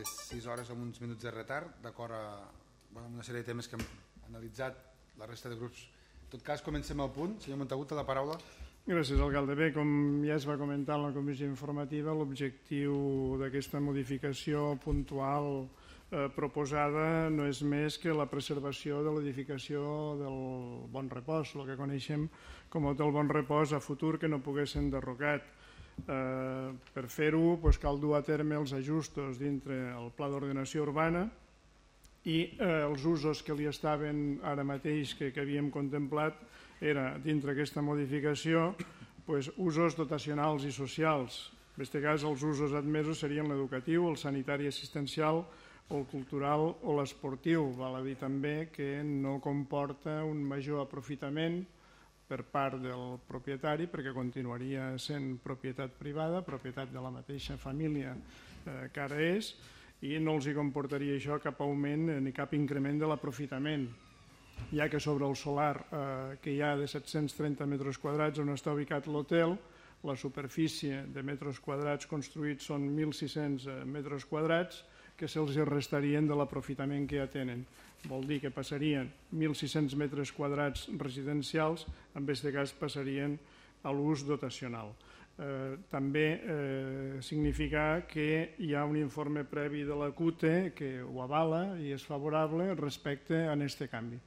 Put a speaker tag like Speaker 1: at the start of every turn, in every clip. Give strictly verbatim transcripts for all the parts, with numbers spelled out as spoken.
Speaker 1: les sis hores amb uns minuts de retard, d'acord a bueno, una sèrie de temes que hem analitzat la resta de grups. En tot cas, comencem al punt. Senyor Montagut, té la paraula.
Speaker 2: Gràcies, alcalde. Bé, com ja es va comentar en la comissió informativa, l'objectiu d'aquesta modificació puntual eh, proposada no és més que la preservació de l'edificació del Bon Repòs, el que coneixem com a Hotel Bon Repòs a futur, que no pogués ser enderrocat. Eh, per fer-ho doncs, cal dur a terme els ajustos dintre el pla d'ordenació urbana i eh, els usos que li estaven ara mateix que, que havíem contemplat era dintre aquesta modificació doncs, usos dotacionals i socials. En aquest cas els usos admesos serien l'educatiu, el sanitari assistencial, el cultural o l'esportiu. Val a dir també que no comporta un major aprofitament per part del propietari perquè continuaria sent propietat privada, propietat de la mateixa família eh, que ara és, i no els hi comportaria això cap augment ni cap increment de l'aprofitament, ja que sobre el solar eh, que hi ha de set-cents trenta metres quadrats on està ubicat l'hotel, la superfície de metres quadrats construïts són mil sis-cents metres quadrats que se'ls restarien de l'aprofitament que ja tenen. Vol dir que passarien mil sis-cents metres quadrats residencials, en aquest cas passarien a l'ús dotacional. Eh, també eh, significa que hi ha un informe previ de la C U T E que ho avala i és favorable respecte a aquest canvi.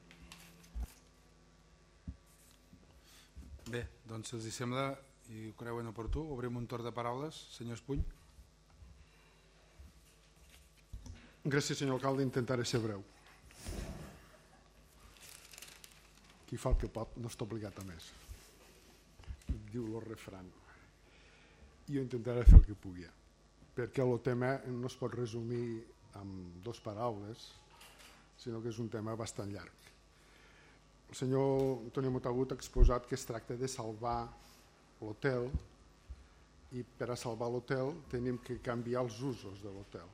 Speaker 1: Bé, doncs si els sembla i ho creuen oportú, obrim un torn de paraules. Senyor Espuny.
Speaker 3: Gràcies, senyor alcalde, intentaré ser breu. Qui fa el que pot no està obligat a més, diu el refrany. Jo intentaré fer el que pugui, perquè el tema no es pot resumir amb dues paraules, sinó que és un tema bastant llarg. El senyor Antoni Montagut ha exposat que es tracta de salvar l'hotel i per a salvar l'hotel tenim que canviar els usos de l'hotel.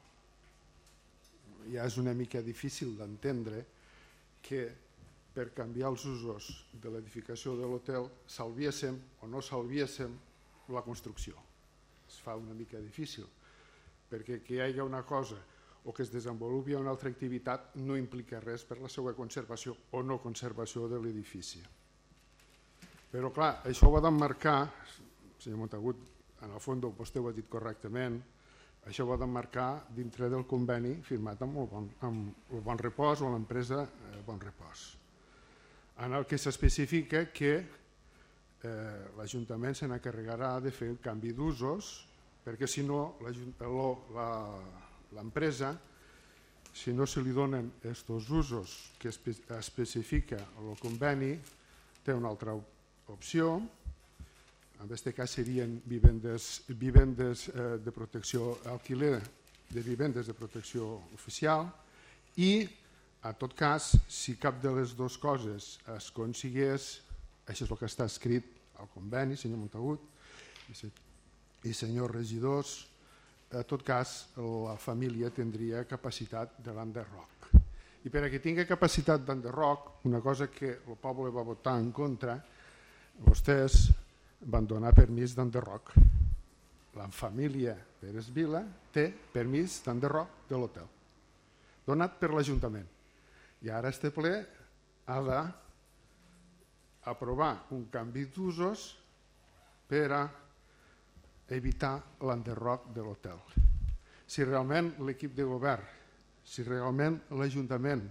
Speaker 3: Ja és una mica difícil d'entendre que per canviar els usos de l'edificació de l'hotel salviéssim o no salviéssim la construcció. Es fa una mica difícil, perquè que hi hagi una cosa o que es desenvolupi una altra activitat no implica res per la seva conservació o no conservació de l'edifici. Però clar, això ho ha d'emmarcar, senyor Montagut, en el fons vostè ho ha dit correctament, això ho ha d'emmarcar dintre del conveni firmat amb el Bon, amb el Bon Repòs o l'empresa Bon Repòs, en el que s'especifica que eh, l'Ajuntament se n'encarregarà de fer el canvi d'usos, perquè si no l'empresa, si no se li donen aquests usos que espe especifica el conveni, té una altra opció. En aquest cas serien vivendes, vivendes eh, de protecció alquiler, de vivendes de protecció oficial, i en tot cas, si cap de les dues coses es consigués, això és el que està escrit al conveni, senyor Montagut i senyors regidors, en tot cas la família tindria capacitat de l'enderroc. I per a que tingui capacitat d'enderroc, una cosa que el poble va votar en contra, vostès van donar permís d'enderroc. La família Pérez Vila té permís d'enderroc de l'hotel, donat per l'Ajuntament. I ara este ple ha d'aprovar un canvi d'usos per a evitar l'enderroc de l'hotel. Si realment l'equip de govern, si realment l'Ajuntament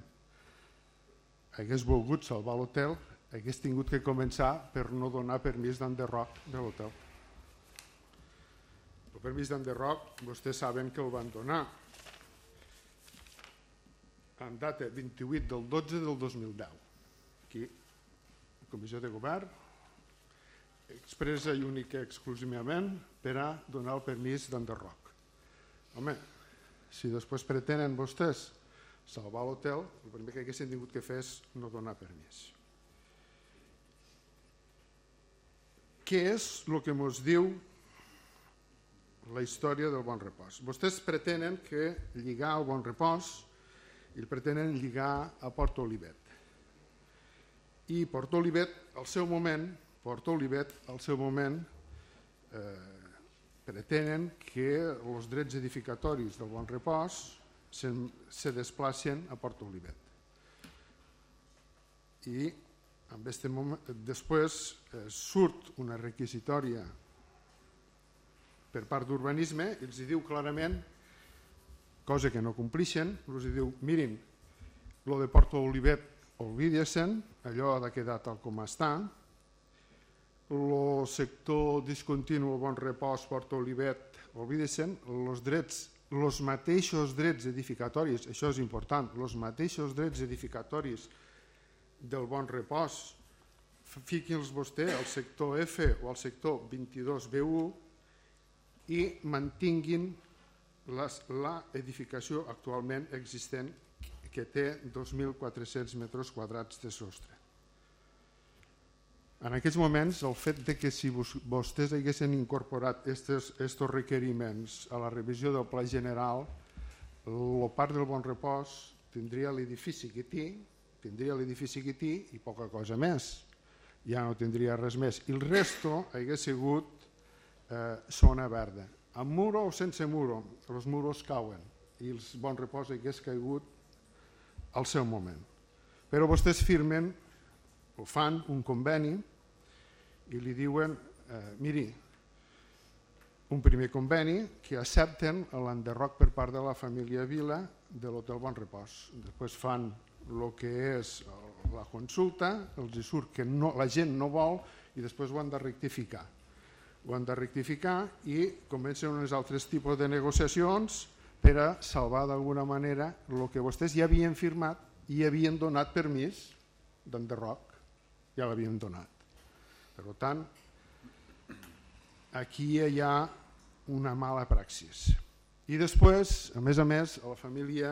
Speaker 3: hagués volgut salvar l'hotel, hagués tingut que començar per no donar permís d'enderroc de l'hotel. El permís d'enderroc, vostès saben que el van donar en data vint-i-vuit del dotze del dos mil deu. Aquí, la Comissió de Govern, expressa i única exclusivament per a donar el permís d'enderroc. Home, si després pretenen vostès salvar l'hotel, el primer que haguessin tingut que fer és no donar permís. Què és el que ens diu la història del Bon Repòs? Vostès pretenen que lligar el Bon Repòs i el pretenen lligar a Port Olivet. I Port Olivet, al seu moment, Port Olivet, al seu moment, eh, pretenen que els drets edificatoris del Bon Repòs se, se desplacen a Port Olivet. I en este moment, després eh, surt una requisitòria per part d'urbanisme i els diu clarament, cosa que no complixen, els diu, mirin, lo de Port Olivet oblidessin, allò ha de quedar tal com està, el sector discontinu, el Bon Repòs, Port Olivet, oblidessin, els drets, els mateixos drets edificatoris, això és important, els mateixos drets edificatoris del Bon Repòs, fiquin-los vostè al sector F o al sector vint-i-dos B u i mantinguin l'edificació actualment existent que té dos mil quatre-cents metres quadrats de sostre. En aquests moments, el fet de que si vostès haguessin incorporat aquests requeriments a la revisió del Pla General, el Parc del Bon Repòs tindria l'edifici que té, tindria l'edifici que té i poca cosa més. Ja no tindria res més. I el resto hagués sigut eh, zona verda. Amb muro o sense muro, els muros cauen i el Bon Repòs hagués caigut al seu moment. Però vostès firmen o fan un conveni i li diuen, eh, miri, un primer conveni que accepten l'enderroc per part de la família Vila de l'Hotel Bon Repòs. Després fan el que és la consulta, els surt que no, la gent no vol i després ho han de rectificar. Ho han de rectificar i comencen uns altres tipus de negociacions per a salvar d'alguna manera el que vostès ja havien firmat i havien donat permís d'enderroc, ja l'havien donat. Per tant, aquí hi ha una mala praxis. I després, a més a més, a la família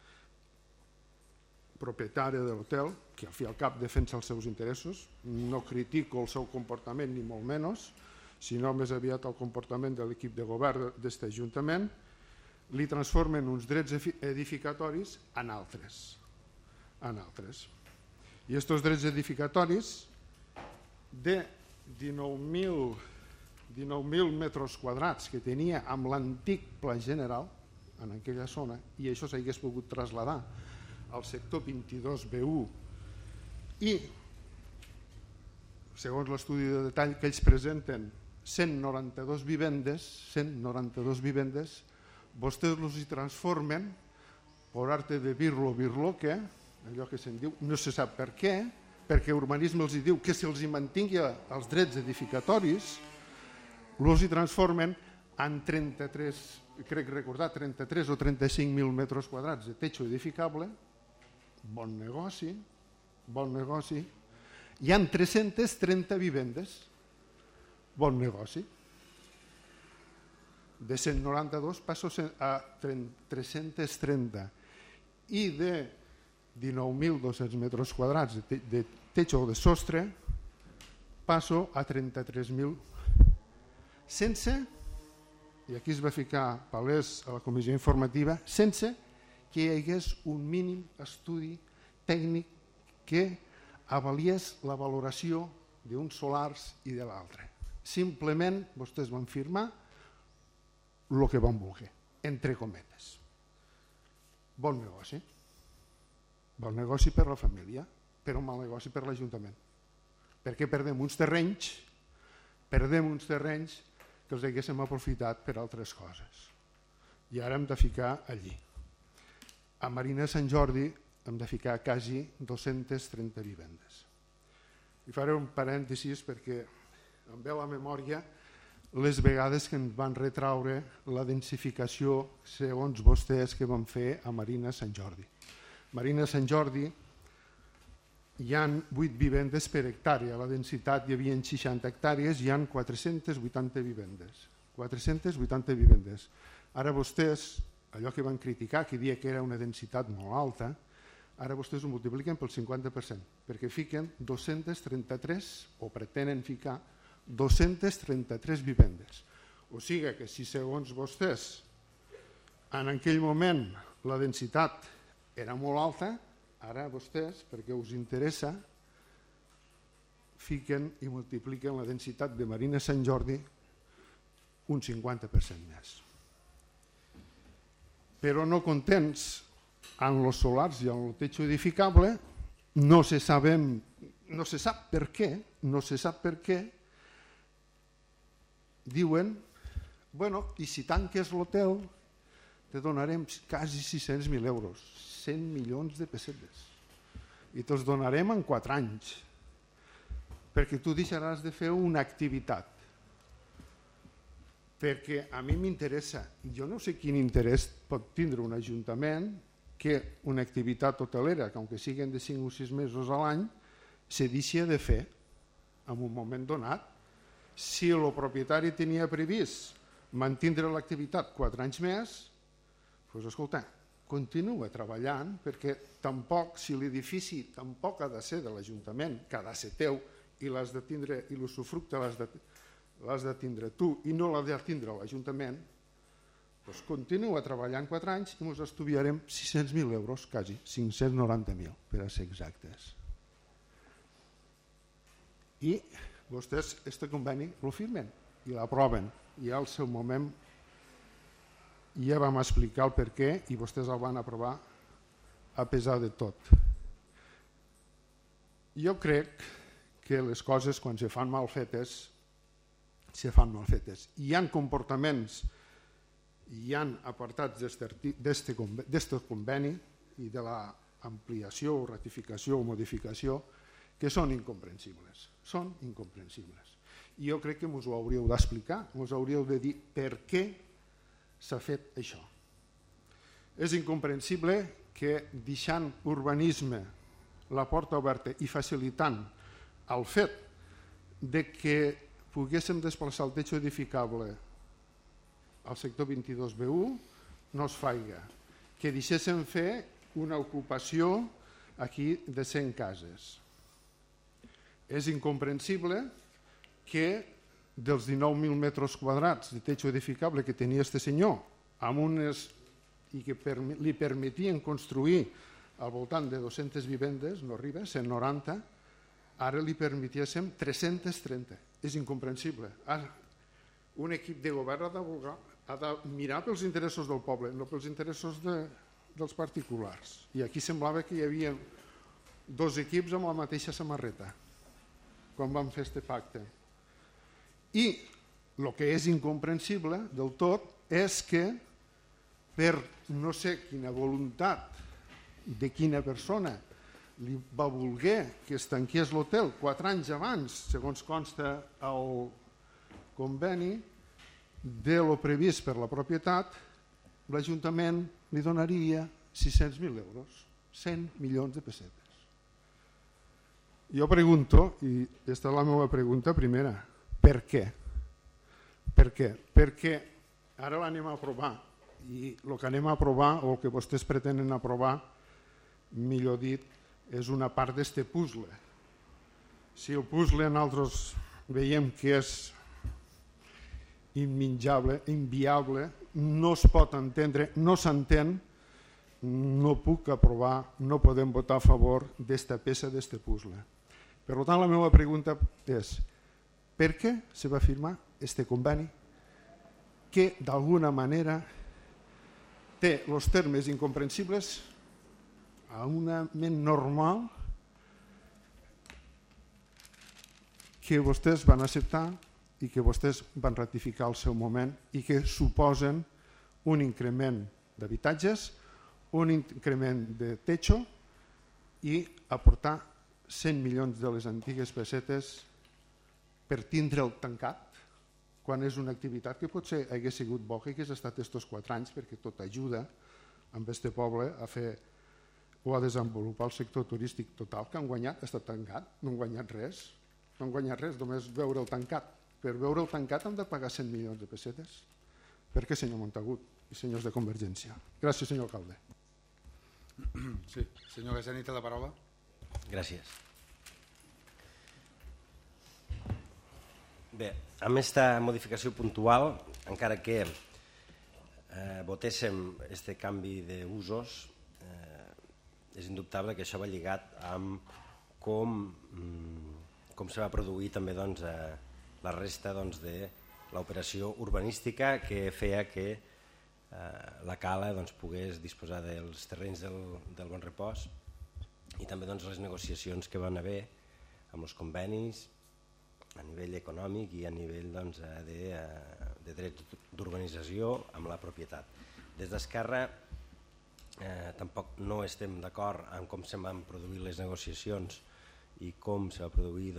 Speaker 3: propietària de l'hotel, que al fi i al cap defensa els seus interessos, no critico el seu comportament ni molt menys, sinó més aviat el comportament de l'equip de govern d'aquest Ajuntament, li transformen uns drets edificatoris en altres. En altres. I aquests drets edificatoris de dinou mil metres quadrats que tenia amb l'antic Pla General en aquella zona, i això s'hagués pogut traslladar al sector vint-i-dos B u i, segons l'estudi de detall que ells presenten, cent noranta-dues vivendes, cent noranta-dues vivendes, vostès els hi transformen, per arte de birlo birloque, allò que se'n diu, no se sap per què, perquè urbanisme els diu que si els hi mantingui els drets edificatoris, els hi transformen en trenta-tres, crec recordar, trenta-tres o trenta-cinc mil metres quadrats de techo edificable, bon negoci, bon negoci, hi ha tres-centes trenta vivendes, bon negoci. De cent noranta-dos passo a tres-centes trenta i de dinou mil dos-cents metres quadrats de techo o de sostre passo a trenta-tres mil sense, i aquí es va ficar palès a la comissió informativa, sense que hi hagués un mínim estudi tècnic que avaliés la valoració d'uns solars i de l'altre. Simplement vostès van firmar el que van voler, entre cometes. Bon negoci. Bon negoci per la família, però mal negoci per l'Ajuntament. Perquè perdem uns terrenys, perdem uns terrenys que els haguéssim aprofitat per altres coses. I ara hem de ficar allí. A Marina Sant Jordi hem de ficar quasi dues-centes trenta vivendes. I faré un parèntesis perquè em ve a la memòria les vegades que ens van retraure la densificació segons vostès que van fer a Marina Sant Jordi. Marina Sant Jordi hi ha vuit vivendes per hectàrea, la densitat hi havia seixanta hectàrees, hi ha quatre-centes vuitanta vivendes. quatre-centes vuitanta vivendes. Ara vostès, allò que van criticar, que deia que era una densitat molt alta, ara vostès ho multipliquen pel cinquanta per cent, perquè fiquen dos-centes trenta-tres, o pretenen ficar, dos-centes trenta-tres vivendes. O sigui que si segons vostès en aquell moment la densitat era molt alta, ara vostès, perquè us interessa, fiquen i multipliquen la densitat de Marina Sant Jordi un cinquanta per cent més. però no contents amb els solars i amb el techo edificable, no se sabem, no se sap per què, no se sap per què, diuen, bueno, i si tanques l'hotel te donarem quasi sis-cents mil euros, cent milions de pessetes, i te'ls donarem en quatre anys, perquè tu deixaràs de fer una activitat. Perquè a mi m'interessa, jo no sé quin interès pot tindre un ajuntament que una activitat hotelera, que aunque siguin de cinc o sis mesos a l'any, se deixi de fer en un moment donat. Si el propietari tenia previst mantindre l'activitat quatre anys més, doncs escolta, continua treballant, perquè tampoc, si l'edifici tampoc ha de ser de l'Ajuntament, que ha de ser teu, i l'has de tindre, i l'usufructe l'has de l'has de tindre tu i no l'ha de tindre l'Ajuntament, doncs continua treballant quatre anys i ens estudiarem sis-cents mil euros, quasi, cinc-cents noranta mil, per a ser exactes. I vostès aquest conveni el firmen i l'aproven, i al seu moment ja vam explicar el per què i vostès el van aprovar a pesar de tot. Jo crec que les coses, quan se fan mal fetes, se fan mal fetes. Hi ha comportaments, hi ha apartats d'aquest conveni i de l'ampliació, ratificació o modificació que són incomprensibles. Són incomprensibles. I jo crec que us ho hauríeu d'explicar, us hauríeu de dir per què s'ha fet això. És incomprensible que deixant urbanisme la porta oberta i facilitant el fet de que poguéssim desplaçar el techo edificable al sector vint-i-dos B u no es faiga, que deixéssim fer una ocupació aquí de cent cases. És incomprensible que dels dinou mil metres quadrats de techo edificable que tenia este senyor amb unes, i que li permetien construir al voltant de dues-centes vivendes, no arriba, cent noranta, ara li permetiéssim tres-centes trenta. És incomprensible. Un equip de govern ha de, voler, ha de mirar pels interessos del poble, no pels interessos de, dels particulars. I aquí semblava que hi havia dos equips amb la mateixa samarreta quan vam fer aquest pacte. I el que és incomprensible del tot és que per no sé quina voluntat de quina persona li va voler que es tanqués l'hotel quatre anys abans, segons consta el conveni, de lo previst per la propietat, l'Ajuntament li donaria sis-cents mil euros, cent milions de pessetes. Jo pregunto, i aquesta és la meva pregunta primera, per què? Per què? Perquè ara l'anem a aprovar, i el que anem a aprovar, o el que vostès pretenen aprovar, millor dit, és una part d'aquest puzzle. Si el puzzle nosaltres veiem que és imminjable, inviable, no es pot entendre, no s'entén, no puc aprovar, no podem votar a favor d'esta peça, d'aquest puzzle. Per tant, la meva pregunta és per què se va firmar aquest conveni que d'alguna manera té els termes incomprensibles a una ment normal que vostès van acceptar i que vostès van ratificar al seu moment i que suposen un increment d'habitatges, un increment de techo i aportar cent milions de les antigues pessetes per tindre'l tancat quan és una activitat que potser hagués sigut bo que hagués estat aquests quatre anys perquè tot ajuda amb aquest poble a fer o a desenvolupar el sector turístic total que han guanyat, està tancat, no han guanyat res, no han guanyat res, només veure'l tancat. Per veure'l tancat han de pagar cent milions de pessetes. Per què, senyor Montagut i senyors de Convergència? Gràcies, senyor alcalde.
Speaker 1: Sí, senyor Gasani té la paraula.
Speaker 4: Gràcies. Bé, amb aquesta modificació puntual, encara que eh, votéssim aquest canvi d'usos, és indubtable que això va lligat amb com, com se va produir també doncs, eh, la resta doncs, de l'operació urbanística que feia que la Cala pogués disposar dels terrenys del Bon Repòs i també les negociacions que van haver amb els convenis a nivell econòmic i a nivell de drets d'urbanització amb la propietat. Des d'Esquerra tampoc no estem d'acord en com se van produir les negociacions i com se va produir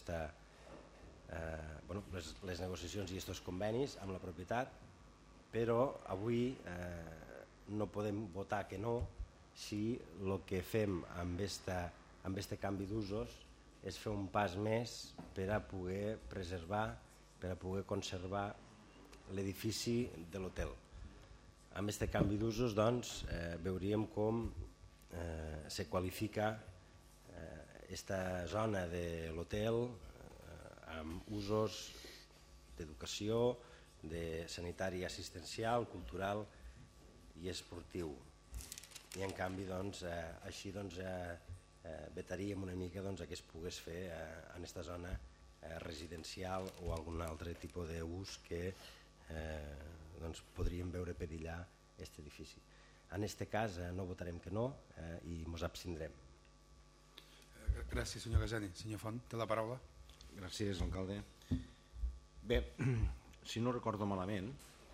Speaker 4: les negociacions i aquests convenis amb la propietat, però avui no podem votar que no si el que fem amb aquest canvi d'usos és fer un pas més per a poder preservar, per a poder conservar l'edifici de l'hotel. Amb aquest canvi d'usos veuríem com se qualifica aquesta zona de l'hotel amb usos d'educació, de sanitari assistencial, cultural i esportiu. I en canvi així vetaríem una mica que es pogués fer en aquesta zona residencial o algun altre tipus d'ús que podríem veure perillar aquest edifici. En aquest cas no votarem que no i ens abstindrem.
Speaker 1: Gràcies, senyor Gasani. Senyor Font, té la paraula.
Speaker 5: Gràcies, alcalde. Bé, si no recordo malament,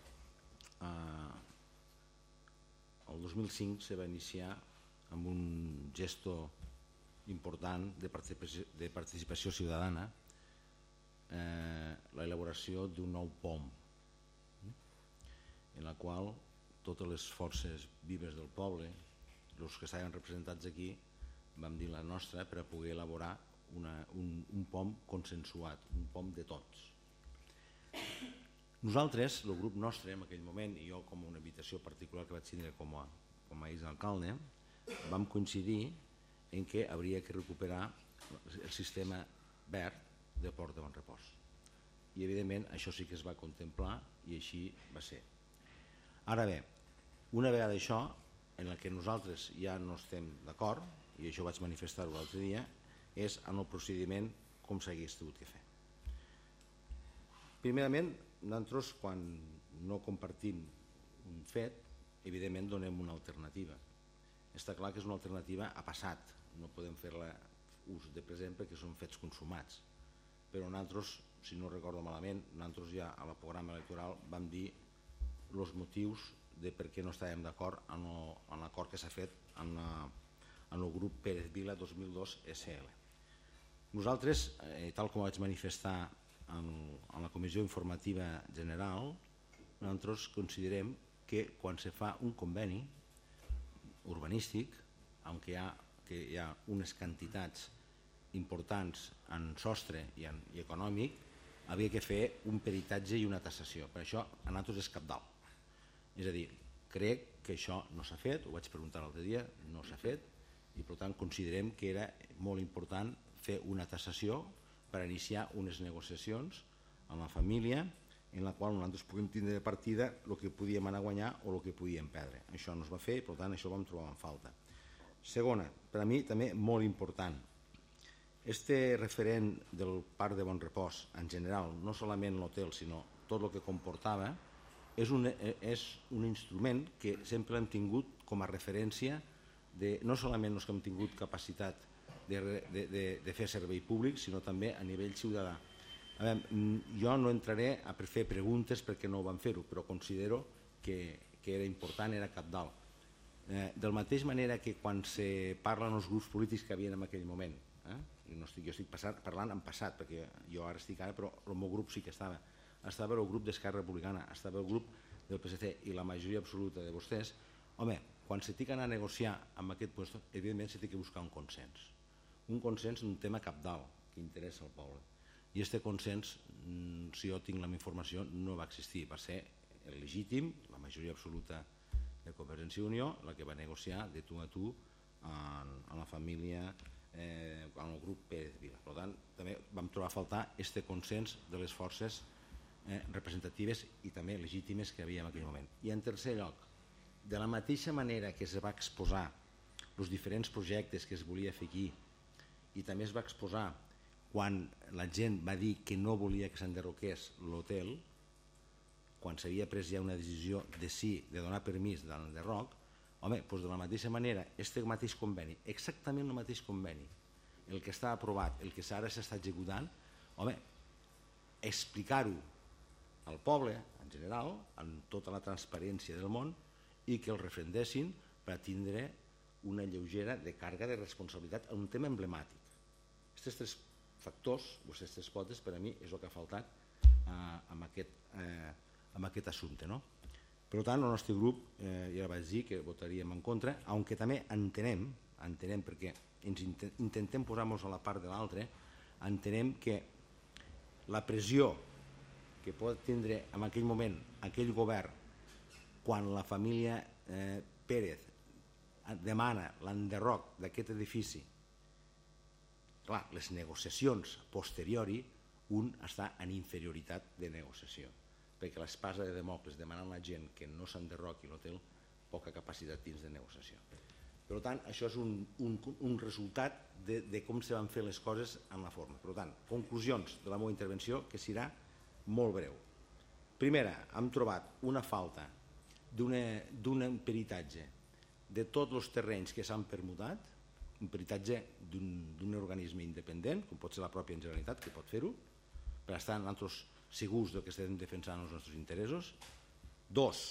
Speaker 5: el dos mil cinc se va iniciar amb un gesto important de participació ciutadana l'elaboració d'un nou P O M, en la qual totes les forces vives del poble, els que estaven representats aquí, vam dir la nostra per a poder elaborar un P O M consensuat, un P O M de tots. Nosaltres, el grup nostre en aquell moment, i jo com una invitació particular que vaig tindre com a exalcalde, vam coincidir en què hauria que recuperar el sistema verd de Port de Bon Repòs. I evidentment això sí que es va contemplar i així va ser. Ara bé, una vegada això, en què nosaltres ja no estem d'acord, i això vaig manifestar-ho l'altre dia, és en el procediment com s'hagués hagut de fer. Primerament, nosaltres quan no compartim un fet, evidentment donem una alternativa. Està clar que és una alternativa a passat, no podem fer-la ús de present perquè són fets consumats, però nosaltres, si no recordo malament, nosaltres ja al programa electoral vam dir els motius de per què no estàvem d'acord en l'acord que s'ha fet en el grup Pérez Vila dos mil dos S L. Nosaltres, tal com vaig manifestar en la Comissió Informativa General, nosaltres considerem que quan se fa un conveni urbanístic, en què hi ha unes quantitats importants en sostre i econòmic, havia de fer un peritatge i una tassació. Per això a nosaltres és cabdal. És a dir, crec que això no s'ha fet, ho vaig preguntar l'altre dia, no s'ha fet, i per tant considerem que era molt important fer una tassació per iniciar unes negociacions amb la família en la qual nosaltres puguem tindre de partida el que podíem anar a guanyar o el que podíem perdre. Això no es va fer i per tant això ho vam trobar en falta. Segona, per a mi també molt important, este referent del Parc de Bon Repòs en general, no solament l'hotel sinó tot el que comportava, és un instrument que sempre hem tingut com a referència de no solament els que hem tingut capacitat de fer servei públic, sinó també a nivell ciutadà. Jo no entraré a fer preguntes perquè no ho vam fer-ho, però considero que era important, era cabdal. De la mateixa manera que quan se parlen els grups polítics que hi havia en aquell moment, jo estic parlant en passat, perquè jo ara estic ara, però el meu grup sí que estava, estava el grup d'Esquerra Republicana, estava el grup del P S C i la majoria absoluta de vostès, home, quan se té que anar a negociar amb aquest lloc, evidentment se té que buscar un consens. Un consens d'un tema cabdal que interessa al poble. I aquest consens, si jo tinc la meva informació, no va existir. Va ser legítim, la majoria absoluta de Convergència i Unió, la que va negociar de tu a tu amb la família, amb el grup Pérez Vila. Per tant, també vam trobar a faltar aquest consens de les forces representatives i també legítimes que hi havia en aquell moment. I en tercer lloc, de la mateixa manera que es va exposar els diferents projectes que es volia fer aquí i també es va exposar quan la gent va dir que no volia que s'enderroqués l'hotel, quan s'havia pres ja una decisió de sí, de donar permís de l'enderroc, home, doncs de la mateixa manera, este mateix conveni, exactament el mateix conveni, el que està aprovat, el que ara s'està executant, home, explicar-ho al poble, en general, amb tota la transparència del món, i que el referendessin per tindre una lleugera de càrrega de responsabilitat en un tema emblemàtic. Aquests tres factors, aquestes tres potes, per a mi és el que ha faltat eh, amb, aquest, eh, amb aquest assumpte. No? Per tant, el nostre grup, eh, ja vaig dir que votaríem en contra, aunque també entenem, entenem perquè ens intentem posar-nos a la part de l'altre, entenem que la pressió que pot tindre en aquell moment aquell govern quan la família eh, Pérez demana l'enderroc d'aquest edifici, clar, les negociacions posteriori, un està en inferioritat de negociació, perquè l'espasa de Demòcles demanant a la gent que no s'enderroqui l'hotel, poca capacitat dins de negociació. Per tant, això és un, un, un resultat de, de com se van fer les coses en la forma. Per tant, conclusions de la meva intervenció, que serà molt breu. Primera, hem trobat una falta d'un peritatge de tots els terrenys que s'han permutat, un peritatge d'un organisme independent, com pot ser la pròpia Generalitat, que pot fer-ho, per estar nosaltres segurs que estem defensant els nostres interessos. Dos,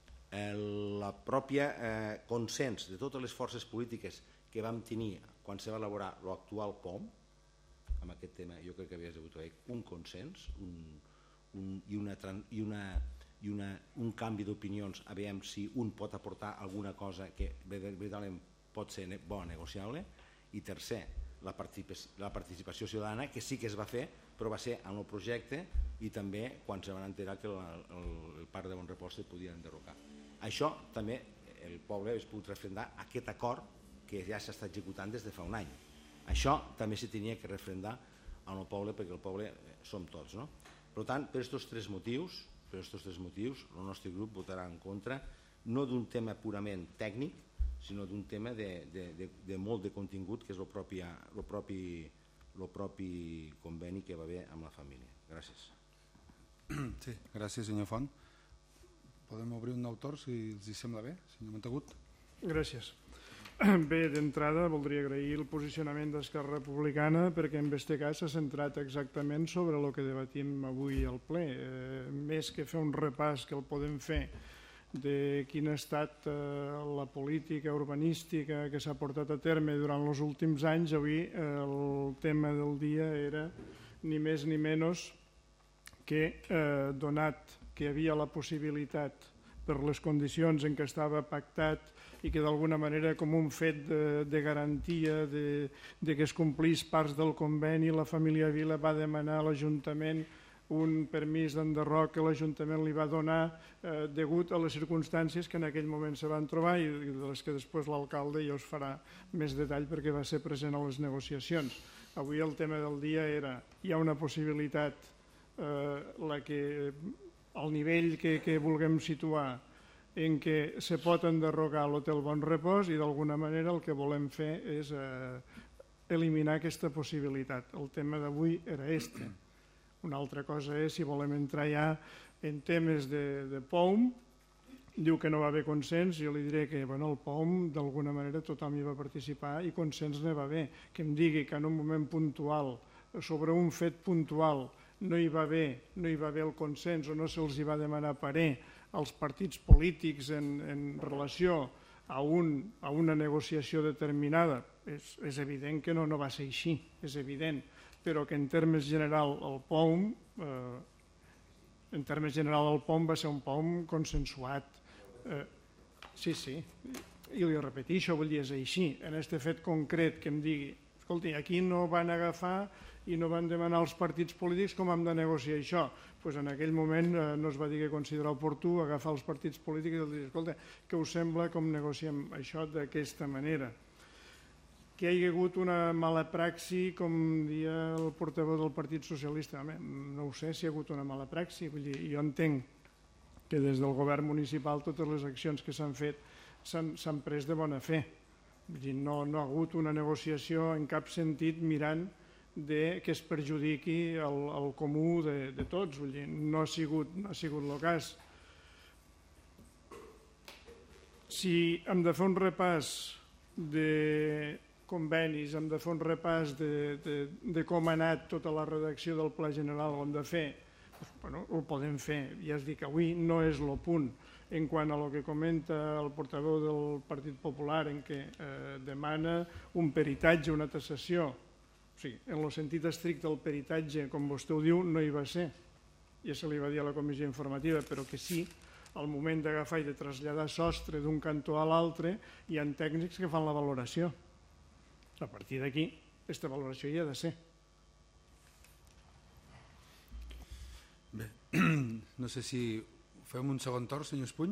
Speaker 5: el pròpia eh, consens de totes les forces polítiques que vam tenir quan se va elaborar l'actual P O M, amb aquest tema jo crec que havia hagut un consens un, un, i, una, i, una, i una, un canvi d'opinions a veure si un pot aportar alguna cosa que veritablement pot ser bona negociable. I tercer, la participació, la participació ciutadana, que sí que es va fer, però va ser en el projecte i també quan se van enterar que el, el, el parc de Bonrepòs se podia enderrocar. Això també el poble es pot refrendar aquest acord que ja s'està executant des de fa un any. Això també se tenia que refrendar al poble perquè el poble som tots. No? Per tant, per aquests tres motius, per aquests tres motius, el nostre grup votarà en contra, no d'un tema purament tècnic, sinó d'un tema de, de, de, de molt de contingut, que és el propi, el propi, el propi conveni que va haver amb la família. Gràcies.
Speaker 1: Sí, gràcies, senyor Font. Podem obrir un nou torn, si els hi sembla bé, senyor Montagut.
Speaker 2: Gràcies. Bé, d'entrada voldria agrair el posicionament d'Esquerra Republicana perquè en aquest cas s'ha centrat exactament sobre el que debatim avui al ple. Eh, més que fer un repàs que el podem fer de quina ha estat eh, la política urbanística que s'ha portat a terme durant els últims anys, avui eh, el tema del dia era ni més ni menys que eh, donat que hi havia la possibilitat per les condicions en què estava pactat i que d'alguna manera com un fet de, de garantia de, de que es complís parts del conveni, la família Vila va demanar a l'Ajuntament un permís d'enderroc que l'Ajuntament li va donar eh, degut a les circumstàncies que en aquell moment se van trobar i de les que després l'alcalde ja us farà més detall perquè va ser present a les negociacions. Avui el tema del dia era, hi ha una possibilitat, eh, la que... al nivell que, que vulguem situar en què se pot enderrocar l'Hotel Bon Repòs i d'alguna manera el que volem fer és eh, eliminar aquesta possibilitat. El tema d'avui era este. Una altra cosa és si volem entrar ja en temes de, de P O M, diu que no va haver consens, jo li diré que bueno, el P O M d'alguna manera tothom hi va participar i consens n'hi va haver. Que em digui que en un moment puntual, sobre un fet puntual, no hi va haver, no hi va haver el consens o no se'ls va demanar parer als partits polítics en, en relació a, un, a una negociació determinada, és, és evident que no, no va ser així, és evident, però que en termes general el P O M, eh, en termes general el P O M va ser un P O M consensuat. Eh, sí, sí, i li repeteixo, vull dir, és així. En aquest fet concret que em digui, escolti, aquí no van agafar i no van demanar als partits polítics com hem de negociar això. Pues en aquell moment eh, no es va dir que considerar oportú agafar els partits polítics i dir, escolta, què us sembla com negociem això d'aquesta manera? Que hi ha hagut una mala praxi, com dia el portaveu del Partit Socialista. Home, no ho sé si hi ha hagut una mala praxi. Vull dir, jo entenc que des del govern municipal totes les accions que s'han fet s'han pres de bona fe. Vull dir, no, no ha hagut una negociació en cap sentit mirant de que es perjudiqui el, el comú de, de tots. Vull dir, no ha sigut, no ha sigut el cas. Si hem de fer un repàs de convenis, hem de fer un repàs de, de, de com ha anat tota la redacció del Pla General, ho hem de fer, doncs, bueno, ho podem fer. Ja es dic, avui no és el punt. En quant a el que comenta el portaveu del Partit Popular, en què eh, demana un peritatge, una tassació, o sigui, en el sentit estricte del peritatge, com vostè ho diu, no hi va ser. Ja se li va dir a la comissió informativa, però que sí, al moment d'agafar i de traslladar sostre d'un cantó a l'altre, hi ha tècnics que fan la valoració. A partir d'aquí, aquesta valoració hi ha de ser.
Speaker 1: Bé, no sé si fem un segon torn, senyor Espuny.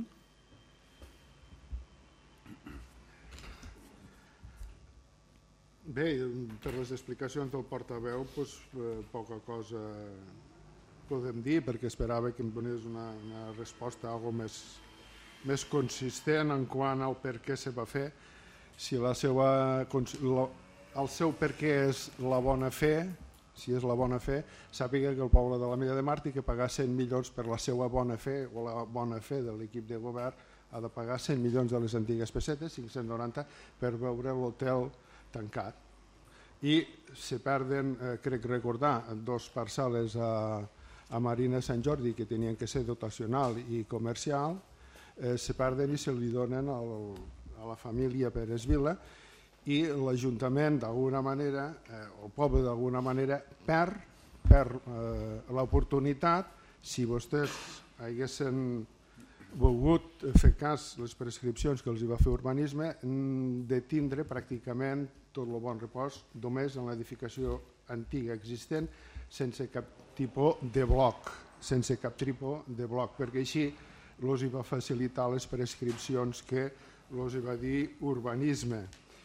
Speaker 3: Bé, per les explicacions del portaveu, doncs, eh, poca cosa podem dir, perquè esperava que em donés una, una resposta algo més, més consistent en quant al per què se va fer. Si la seva, la, el seu per què és la bona fe, si és la bona fe, sàpiga que el poble de l'Ametlla de Mar té que pagar cent milions per la seva bona fe, o la bona fe de l'equip de govern, ha de pagar cent milions de les antigues pessetes, cinc-cents noranta, per veure l'hotel tancat. I se perden, eh, crec recordar, dos parcel·les a, a Marina Sant Jordi que tenien que ser dotacional i comercial, eh, se perden i se li donen al, a la família Pérez Vila, i l'Ajuntament d'alguna manera, eh, el poble d'alguna manera, perd, perd eh, l'oportunitat, si vostès haguessin volgut fer cas les prescripcions que els hi va fer urbanisme, de tindre pràcticament tot el bon repòs només en l'edificació antiga existent, sense cap tipus de bloc, sense cap tipus de bloc, perquè així els hi va facilitar les prescripcions que els hi va dir urbanisme.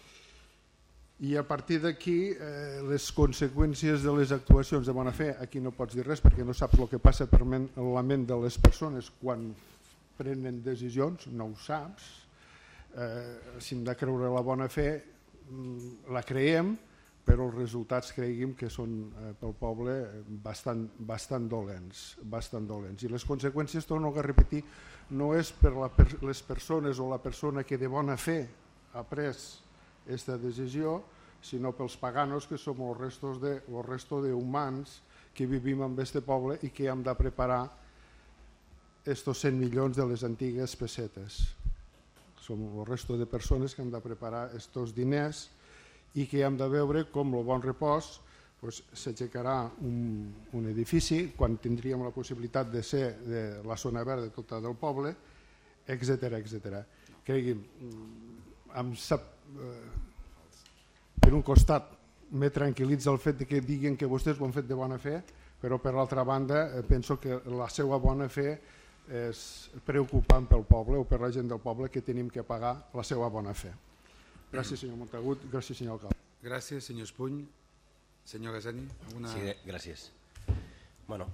Speaker 3: I a partir d'aquí, eh, les conseqüències de les actuacions de bona fe, aquí no pots dir res perquè no saps el que passa per la ment de les persones quan prenen decisions, no ho saps. Eh, si hem de creure la bona fe, la creiem, però els resultats creguem que són eh, pel poble bastant, bastant dolents, bastant dolents. I les conseqüències, torno a repetir, no és per, la, per les persones o la persona que de bona fe ha pres aquesta decisió, sinó pels paganos que som els restos de, els restos d'humans que vivim en aquest poble i que hem de preparar estos cent milions de les antigues pessetes. Som el resto de persones que hem de preparar estos diners i que hem de veure com el bon repòs pues, s'aixecarà un, un edifici quan tindríem la possibilitat de ser de la zona verda tota del poble, etcètera etcètera. Cregui'm, em sap, eh, per un costat me tranquil·litza el fet de que diguin que vostès ho han fet de bona fe, però per l'altra banda eh, penso que la seva bona fe és preocupant pel poble o per la gent del poble que tenim que pagar la seva bona fe. Gràcies, senyor Montagut, gràcies, senyor alcalde.
Speaker 1: Gràcies, senyor Espuny. Senyor Gaseni, alguna...
Speaker 4: Sí, gràcies. Bueno,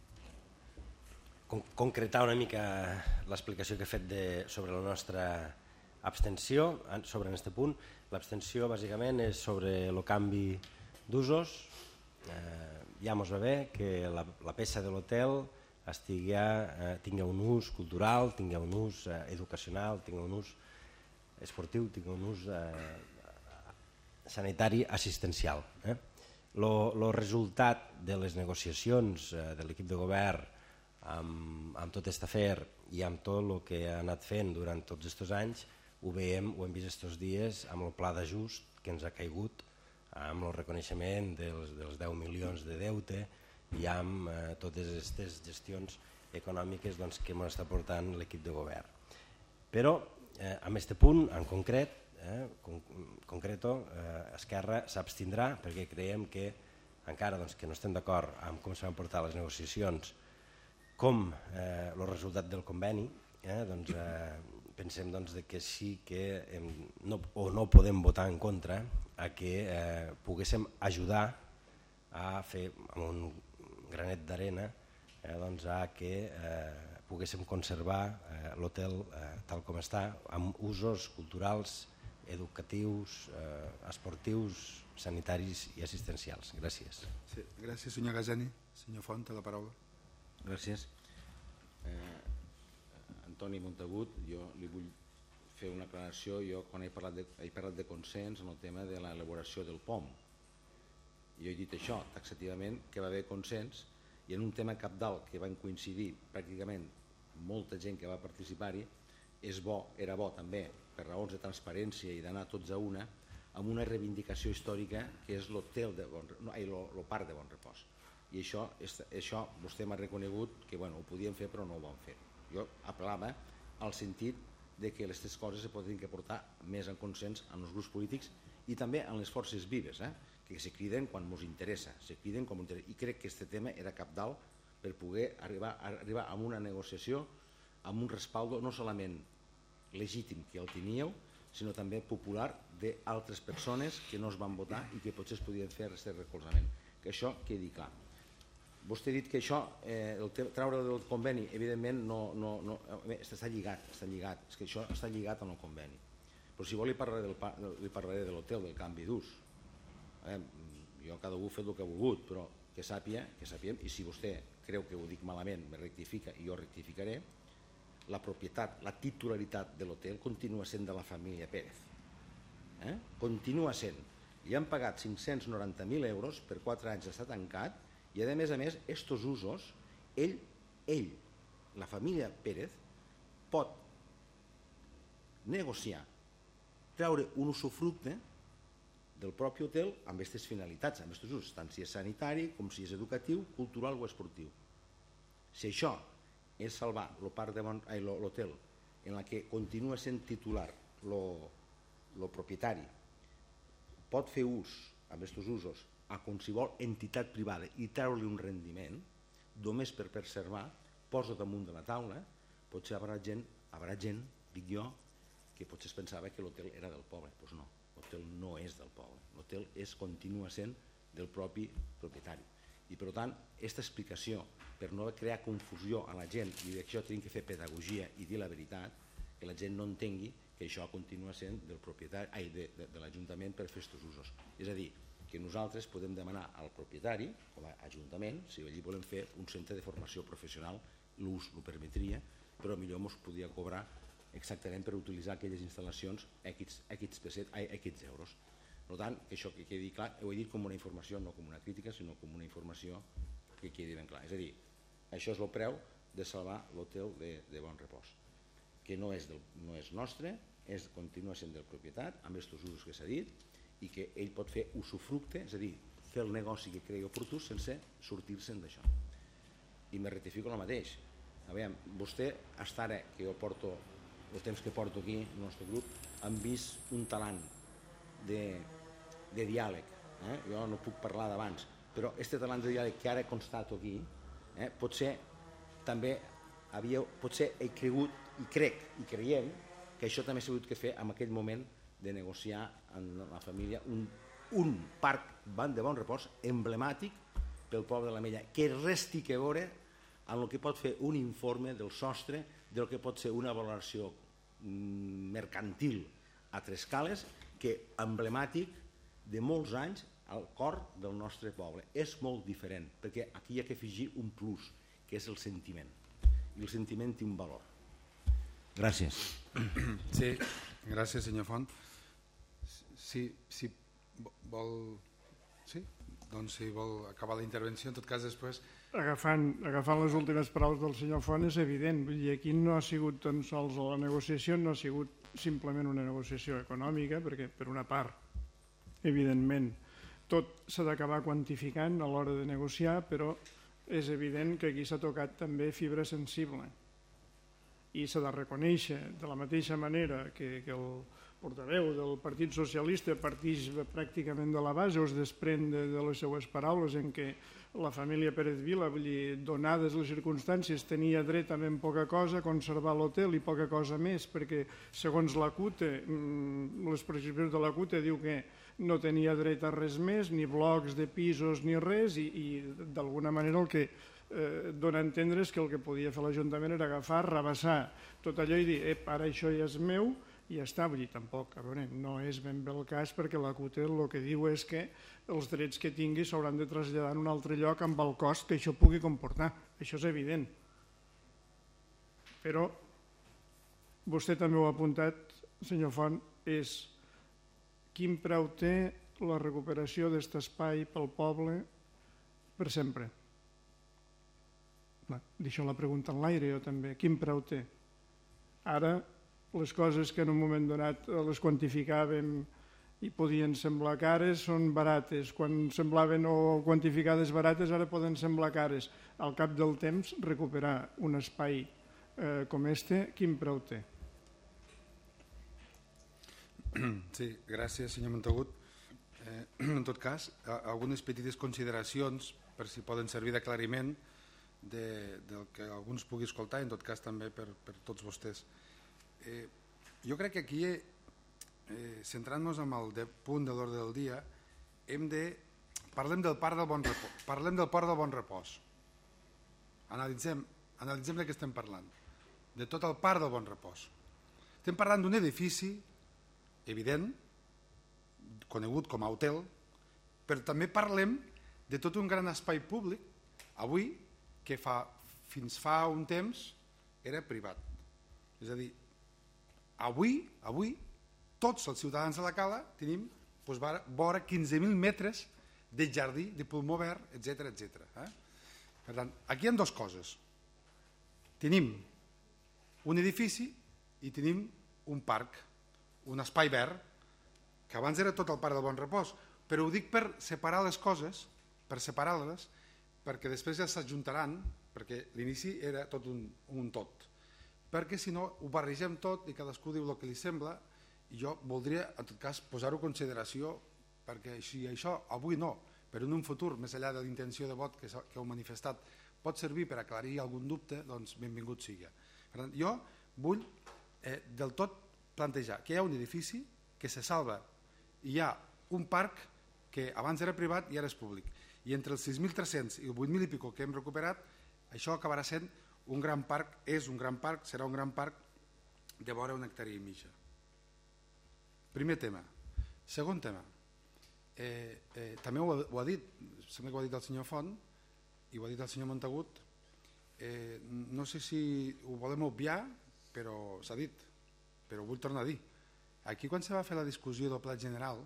Speaker 4: con concretar una mica l'explicació que he fet de, sobre la nostra abstenció, sobre aquest punt. L'abstenció, bàsicament, és sobre el canvi d'usos. Eh, ja mos va bé que la, la peça de l'hotel estigui, eh, tingui un ús cultural, tingui un ús eh, educacional, tingui un ús esportiu, tingui un ús eh, sanitari assistencial. Eh? Lo, lo resultat de les negociacions eh, de l'equip de govern amb, amb tot aquest afer i amb tot el que ha anat fent durant tots aquests anys, ho veiem, ho hem vist aquests dies amb el pla d'ajust que ens ha caigut, amb el reconeixement dels, dels deu milions de deute i amb eh, totes aquestes gestions econòmiques doncs, que ens està portant l'equip de govern. Però, eh, amb aquest punt en concret, eh, con, concreto, eh, Esquerra s'abstindrà perquè creiem que, encara doncs, que no estem d'acord amb com s'han portat les negociacions, com eh, el resultat del conveni, eh, doncs, eh, pensem doncs, que sí que hem, no, o no podem votar en contra a que eh, poguéssim ajudar a fer amb un granet d'arena eh, doncs, a que eh, poguéssim conservar eh, l'hotel eh, tal com està, amb usos culturals, educatius, eh, esportius, sanitaris i assistencials. Gràcies.
Speaker 1: Sí, gràcies, senyor Gazani. Senyor Font, té la paraula.
Speaker 5: Gràcies. Eh, Antoni Montagut, jo li vull fer una aclaració. Jo quan he parlat, de, he parlat de consens en el tema de l'elaboració del P O M. Jo he dit això, taxativament, que va haver consens, i en un tema cabdal que van coincidir pràcticament molta gent que va participar-hi, és bo, era bo també, per raons de transparència i d'anar tots a una, amb una reivindicació històrica que és l'hotel de bon, no, el parc de Bon Repòs. I això, això vostè m'ha reconegut que bueno, ho podien fer però no ho van fer. Jo apel·lava al sentit de que les tres coses se podrien portar més en consens amb els grups polítics i també amb les forces vives, eh? que se criden quan ens interessa, se criden quan ens interessa. I crec que aquest tema era cabdal per poder arribar, arribar a una negociació amb un respaldo no solament legítim que el teníeu, sinó també popular d'altres persones que no es van votar i que potser es podien fer aquest recolzament. Que això quedi clar. Vostè ha dit que això, eh, el treure del conveni, evidentment, no, no, no, està lligat, està lligat, és que això està lligat amb el conveni. Però si vol li parlaré, del, li parlaré de l'hotel, del canvi d'ús. Eh, jo cada un ha fet el que ha volgut, però que sàpia, que sàpiem, i si vostè creu que ho dic malament, me rectifica i jo rectificaré, la propietat, la titularitat de l'hotel continua sent de la família Pérez. Eh? Continua sent. Li han pagat cinc-cents noranta mil euros per quatre anys d'estar tancat i a més a més, estos usos, ell, ell, la família Pérez, pot negociar, treure un usufructe del propi hotel amb aquestes finalitats, amb aquests usos, tant si és sanitari com si és educatiu, cultural o esportiu. Si això és salvar l'hotel en la que continua sent titular el propietari, pot fer ús amb aquests usos a qualsevol entitat privada i treure-li un rendiment, només per preservar, posa damunt de la taula, potser hi haurà gent, haurà gent, dic jo, que potser es pensava que l'hotel era del poble. Doncs no, l'hotel no és del poble, l'hotel continua sent del propi propietari. I per tant, aquesta explicació, per no crear confusió a la gent, i d'això tenim que fer pedagogia i dir la veritat, que la gent no entengui que això continua sent del propietari, ai, de, de, de l'Ajuntament per fer aquests usos. És a dir, que nosaltres podem demanar al propietari, com a Ajuntament, si allí volem fer un centre de formació professional, l'ús ho permetria, però millor ens podria cobrar exactament per utilitzar aquelles instal·lacions X, X, X euros. Per tant, que això que quedi clar, ho he dit com una informació, no com una crítica, sinó com una informació que quedi ben clar. És a dir, això és el preu de salvar l'hotel de, de Bon Repòs, que no és, del, no és nostre, és, continua sent del propietat, amb aquests usos que s'ha dit, i que ell pot fer usufructe, és a dir, fer el negoci que cregui oportú sense sortir-se'n d'això. I me rectifico el mateix. A veure, vostè, hasta ara que jo porto, el temps que porto aquí, el nostre grup, han vist un talant de, de diàleg. Eh? Jo no puc parlar d'abans, però aquest talant de diàleg que ara constato aquí, eh, potser també havíeu, potser he cregut i crec i creiem que això també s'ha hagut que fer en aquell moment de negociar amb la família un, un parc de Bon Repòs emblemàtic pel poble de l'Ametlla, que resti que veure en el que pot fer un informe del sostre, del que pot ser una valoració mercantil a tres cales, que emblemàtic de molts anys al cor del nostre poble. És molt diferent, perquè aquí hi ha que afegir un plus, que és el sentiment. I el sentiment té un valor. Gràcies.
Speaker 1: Sí, gràcies, senyor Font. Si, si vol... Sí? Doncs si vol acabar la intervenció, en tot cas després...
Speaker 2: Agafant, agafant les últimes paraules del senyor Font, és evident. Vull dir, aquí no ha sigut tan sols la negociació, no ha sigut simplement una negociació econòmica, perquè per una part, evidentment, tot s'ha d'acabar quantificant a l'hora de negociar, però és evident que aquí s'ha tocat també fibra sensible. I s'ha de reconèixer, de la mateixa manera que, que el portaveu del Partit Socialista partix pràcticament de la base o es desprèn de, de les seues paraules en què la família Pérez Vila, vull dir, donades les circumstàncies, tenia dret a ben poca cosa, a conservar l'hotel i poca cosa més, perquè segons la CUTE, les prescripcions de la CUTE diu que no tenia dret a res més, ni blocs de pisos ni res, i, i d'alguna manera el que eh, dona a entendre és que el que podia fer l'Ajuntament era agafar, rebassar tot allò i dir, ep, ara això ja és meu, i ja està, vull dir, tampoc, a veure, no és ben bé el cas perquè la C U T el que diu és que els drets que tingui s'hauran de traslladar en un altre lloc amb el cost que això pugui comportar, això és evident. Però vostè també ho ha apuntat, senyor Font, és quin preu té la recuperació d'aquest espai pel poble per sempre. Deixo la pregunta en l'aire jo també, quin preu té? Ara les coses que en un moment donat les quantificàvem i podien semblar cares són barates, quan semblaven o quantificades barates ara poden semblar cares. Al cap del temps recuperar un espai eh, com este, quin preu té?
Speaker 1: Sí, gràcies senyor Montagut. Eh, en tot cas, algunes petites consideracions per si poden servir d'aclariment de, del que alguns pugui escoltar, en tot cas també per, per tots vostès. Eh, jo crec que aquí, eh, centrant-nos en el de punt de l'ordre del dia, hem de... Parlem del parc del Bon Repòs. Parlem del port del Bon Repòs. Analitzem, analitzem de què estem parlant. De tot el parc del Bon Repòs. Estem parlant d'un edifici evident, conegut com a hotel, però també parlem de tot un gran espai públic, avui, que fa, fins fa un temps era privat. És a dir, avui, avui tots els ciutadans de la Cala tenim doncs, vora quinze mil metres de jardí, de pulmó verd, etcètera, etcètera. Eh? Per tant, aquí hi ha dues coses. Tenim un edifici i tenim un parc, un espai verd, que abans era tot el parc del Bon Repòs, però ho dic per separar les coses, per separar-les, perquè després ja s'ajuntaran, perquè l'inici era tot un, un tot. Perquè si no ho barregem tot i cadascú diu el que li sembla, i jo voldria en tot cas posar-ho en consideració, perquè si això avui no, però en un futur, més enllà de l'intenció de vot que, que heu manifestat, pot servir per aclarir algun dubte, doncs benvingut sigui. Per tant, jo vull eh, del tot plantejar que hi ha un edifici que se salva i hi ha un parc que abans era privat i ara és públic. I entre els sis mil tres-cents i el vuit mil i pico que hem recuperat, això acabarà sent un gran parc, és un gran parc, serà un gran parc de vora una hectàrea i mitja. Primer tema. Segon tema. Eh, eh, també ho ha, ho ha dit, sembla que ho ha dit el senyor Font i ho ha dit el senyor Montagut. Eh, no sé si ho volem obviar, però s'ha dit, però ho vull tornar a dir. Aquí quan se va fer la discussió del pla general,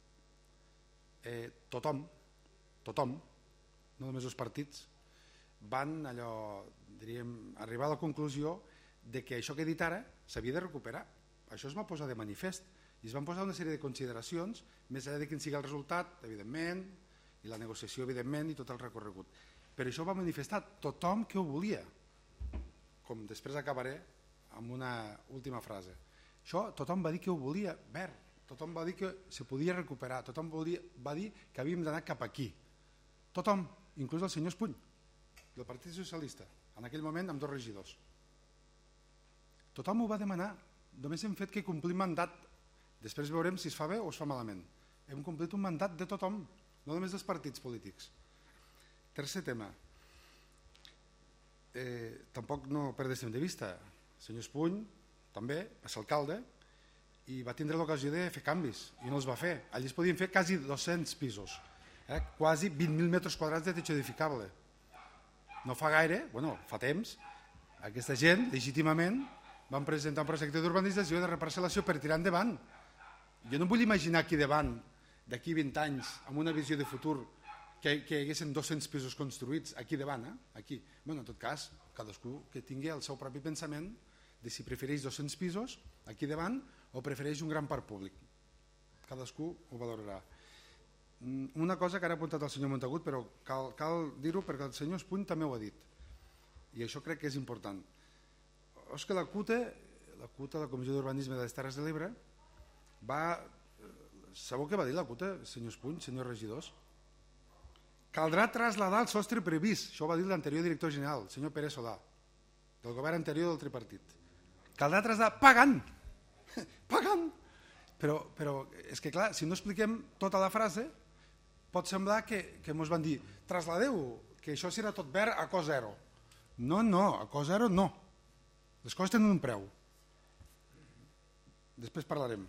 Speaker 1: eh, tothom, tothom, no només els partits, van allò, diríem, arribar a la conclusió de que això que he dit ara s'havia de recuperar. Això es va posar de manifest i es van posar una sèrie de consideracions, més enllà de quin sigui el resultat, evidentment, i la negociació, evidentment, i tot el recorregut. Per això va manifestar tothom que ho volia, com després acabaré amb una última frase. Això tothom va dir que ho volia verd, tothom va dir que se podia recuperar, tothom volia, va dir que havíem d'anar cap aquí. Tothom, inclús el senyor Espuny, del Partit Socialista, en aquell moment amb dos regidors. Tothom ho va demanar, només hem fet que complir mandat, després veurem si es fa bé o es fa malament. Hem complit un mandat de tothom, no només dels partits polítics. Tercer tema, eh, tampoc no perdéssim de vista, el senyor Espuny també va ser alcalde i va tindre l'ocasió de fer canvis i no els va fer. Allí es podien fer quasi dos-cents pisos, eh? quasi vint mil metres quadrats de techo edificable. No fa gaire, bueno, fa temps, aquesta gent legítimament van presentar un projecte d'urbanització i de reparcel·lació per tirar endavant. Jo no vull imaginar aquí davant, d'aquí vint anys, amb una visió de futur, que, que hi haguessin dos-cents pisos construïts aquí davant, eh? aquí. Bueno, en tot cas, cadascú que tingui el seu propi pensament de si prefereix dos-cents pisos aquí davant o prefereix un gran parc públic. Cadascú ho valorarà. Una cosa que ara ha apuntat el senyor Montagut, però cal, cal dir-ho perquè el senyor Espuny també ho ha dit. I això crec que és important. És que la CUTA, la CUTA, la Comissió d'Urbanisme de les Terres de l'Ebre, va... Sabeu què va dir la CUTA, senyor Espuny, senyors regidors? Caldrà trasladar el sostre previst, això ho va dir l'anterior director general, el senyor Pere Solà, del govern anterior del tripartit. Caldrà traslladar pagant, pagant. Però, però és que clar, si no expliquem tota la frase, pot semblar que, que ens van dir trasladeu, que això serà tot verd a cost zero. No, no, a cost zero no. Les coses tenen un preu. després parlarem.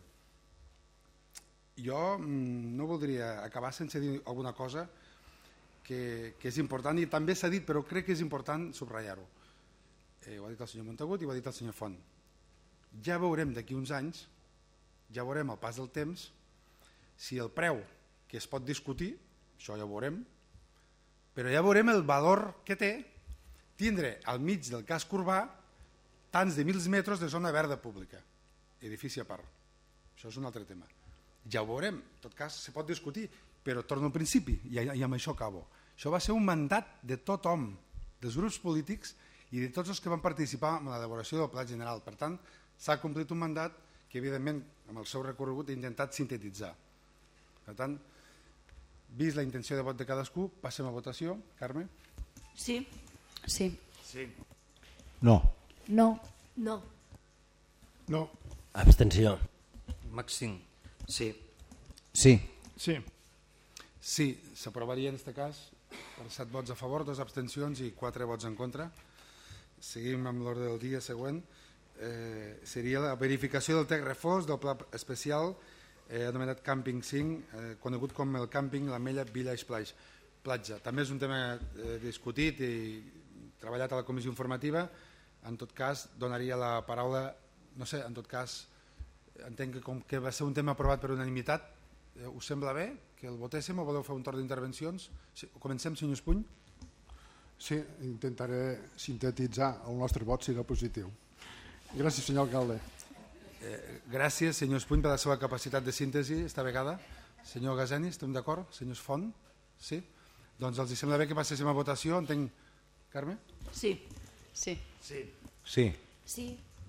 Speaker 1: Jo no voldria acabar sense dir alguna cosa que, que és important i també s'ha dit, però crec que és important subratllar-ho. Eh, ho ha dit el senyor Montagut i ho ha dit el senyor Font. Ja veurem d'aquí uns anys, ja veurem al pas del temps, si el preu que es pot discutir, això ja ho veurem, però ja veurem el valor que té tindre al mig del casc urbà tants de mils metres de zona verda pública, edifici a part. Això és un altre tema. Ja ho veurem, en tot cas se pot discutir, però torno al principi i, i amb això acabo. Això va ser un mandat de tothom, dels grups polítics i de tots els que van participar en l'elaboració del Pla General. Per tant, s'ha complit un mandat que, evidentment, amb el seu recorregut he intentat sintetitzar. Per tant, vist la intenció de vot de cadascú, passem a votació. Carme?
Speaker 6: Sí. Sí.
Speaker 1: Sí.
Speaker 5: No.
Speaker 6: No. No.
Speaker 3: No.
Speaker 4: Abstenció.
Speaker 7: Màxim. Sí.
Speaker 5: Sí.
Speaker 2: Sí.
Speaker 1: Sí, s'aprovaria en aquest cas per set vots a favor, dues abstencions i quatre vots en contra. Seguim amb l'ordre del dia següent. Eh, seria la verificació del text refós del pla especial eh, anomenat Càmping cinc, eh, conegut com el càmping l'Ametlla Village Platja. També és un tema eh, discutit i treballat a la comissió informativa. En tot cas, donaria la paraula, no sé, en tot cas, entenc que com que va ser un tema aprovat per unanimitat, eh, us sembla bé que el votéssim o voleu fer un torn d'intervencions? Sí, comencem, senyor Espuny.
Speaker 3: Sí, intentaré sintetitzar el nostre vot si era positiu. Gràcies, senyor alcalde.
Speaker 1: Eh, gràcies, senyor Espuny, per la seva capacitat de síntesi esta vegada. Senyor Gaseni, estem d'acord? Senyor Font? Sí? Doncs els sembla bé que passéssim a votació, entenc. Carme?
Speaker 6: Sí. Sí.
Speaker 1: Sí.
Speaker 5: Sí.
Speaker 6: Sí.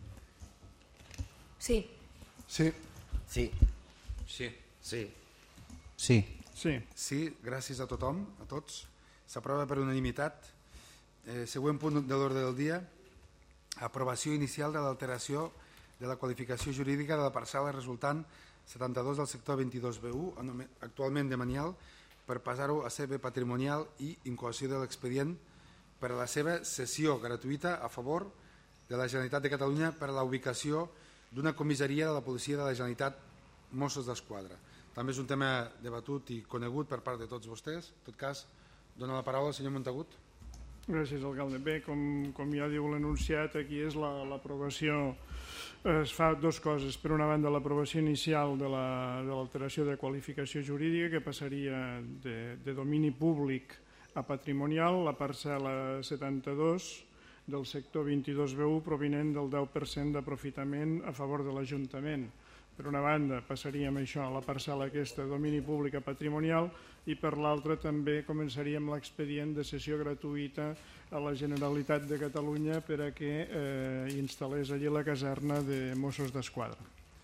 Speaker 6: Sí.
Speaker 3: Sí.
Speaker 4: Sí.
Speaker 7: Sí.
Speaker 4: Sí.
Speaker 5: Sí.
Speaker 2: Sí.
Speaker 1: Sí, gràcies a tothom, a tots. S'aprova per unanimitat. Eh, següent punt de l'ordre del dia, aprovació inicial de l'alteració de la qualificació jurídica de la parcel·la resultant setanta-dos del sector vint-i-dos B u, actualment de Manial, per passar-ho a ser bé patrimonial i incoació de l'expedient per a la seva cessió gratuïta a favor de la Generalitat de Catalunya per a la ubicació d'una comissaria de la Policia de la Generalitat Mossos d'Esquadra. També és un tema debatut i conegut per part de tots vostès. En tot cas, dona la paraula al senyor Montagut.
Speaker 2: Gràcies, alcalde. Bé, com, com ja diu l'enunciat, aquí és l'aprovació. Es fa dues coses. Per una banda, l'aprovació inicial de l'alteració la, de, de qualificació jurídica, que passaria de, de domini públic a patrimonial, la parcel·la setanta-dos del sector vint-i-dos B u provinent del deu per cent d'aprofitament a favor de l'Ajuntament. Per una banda, passaríem això a la parcel·la aquesta, domini públic a patrimonial, i per l'altra també començaríem l'expedient de cessió gratuïta a la Generalitat de Catalunya per a que eh, instal·lés allí la caserna de Mossos d'Esquadra.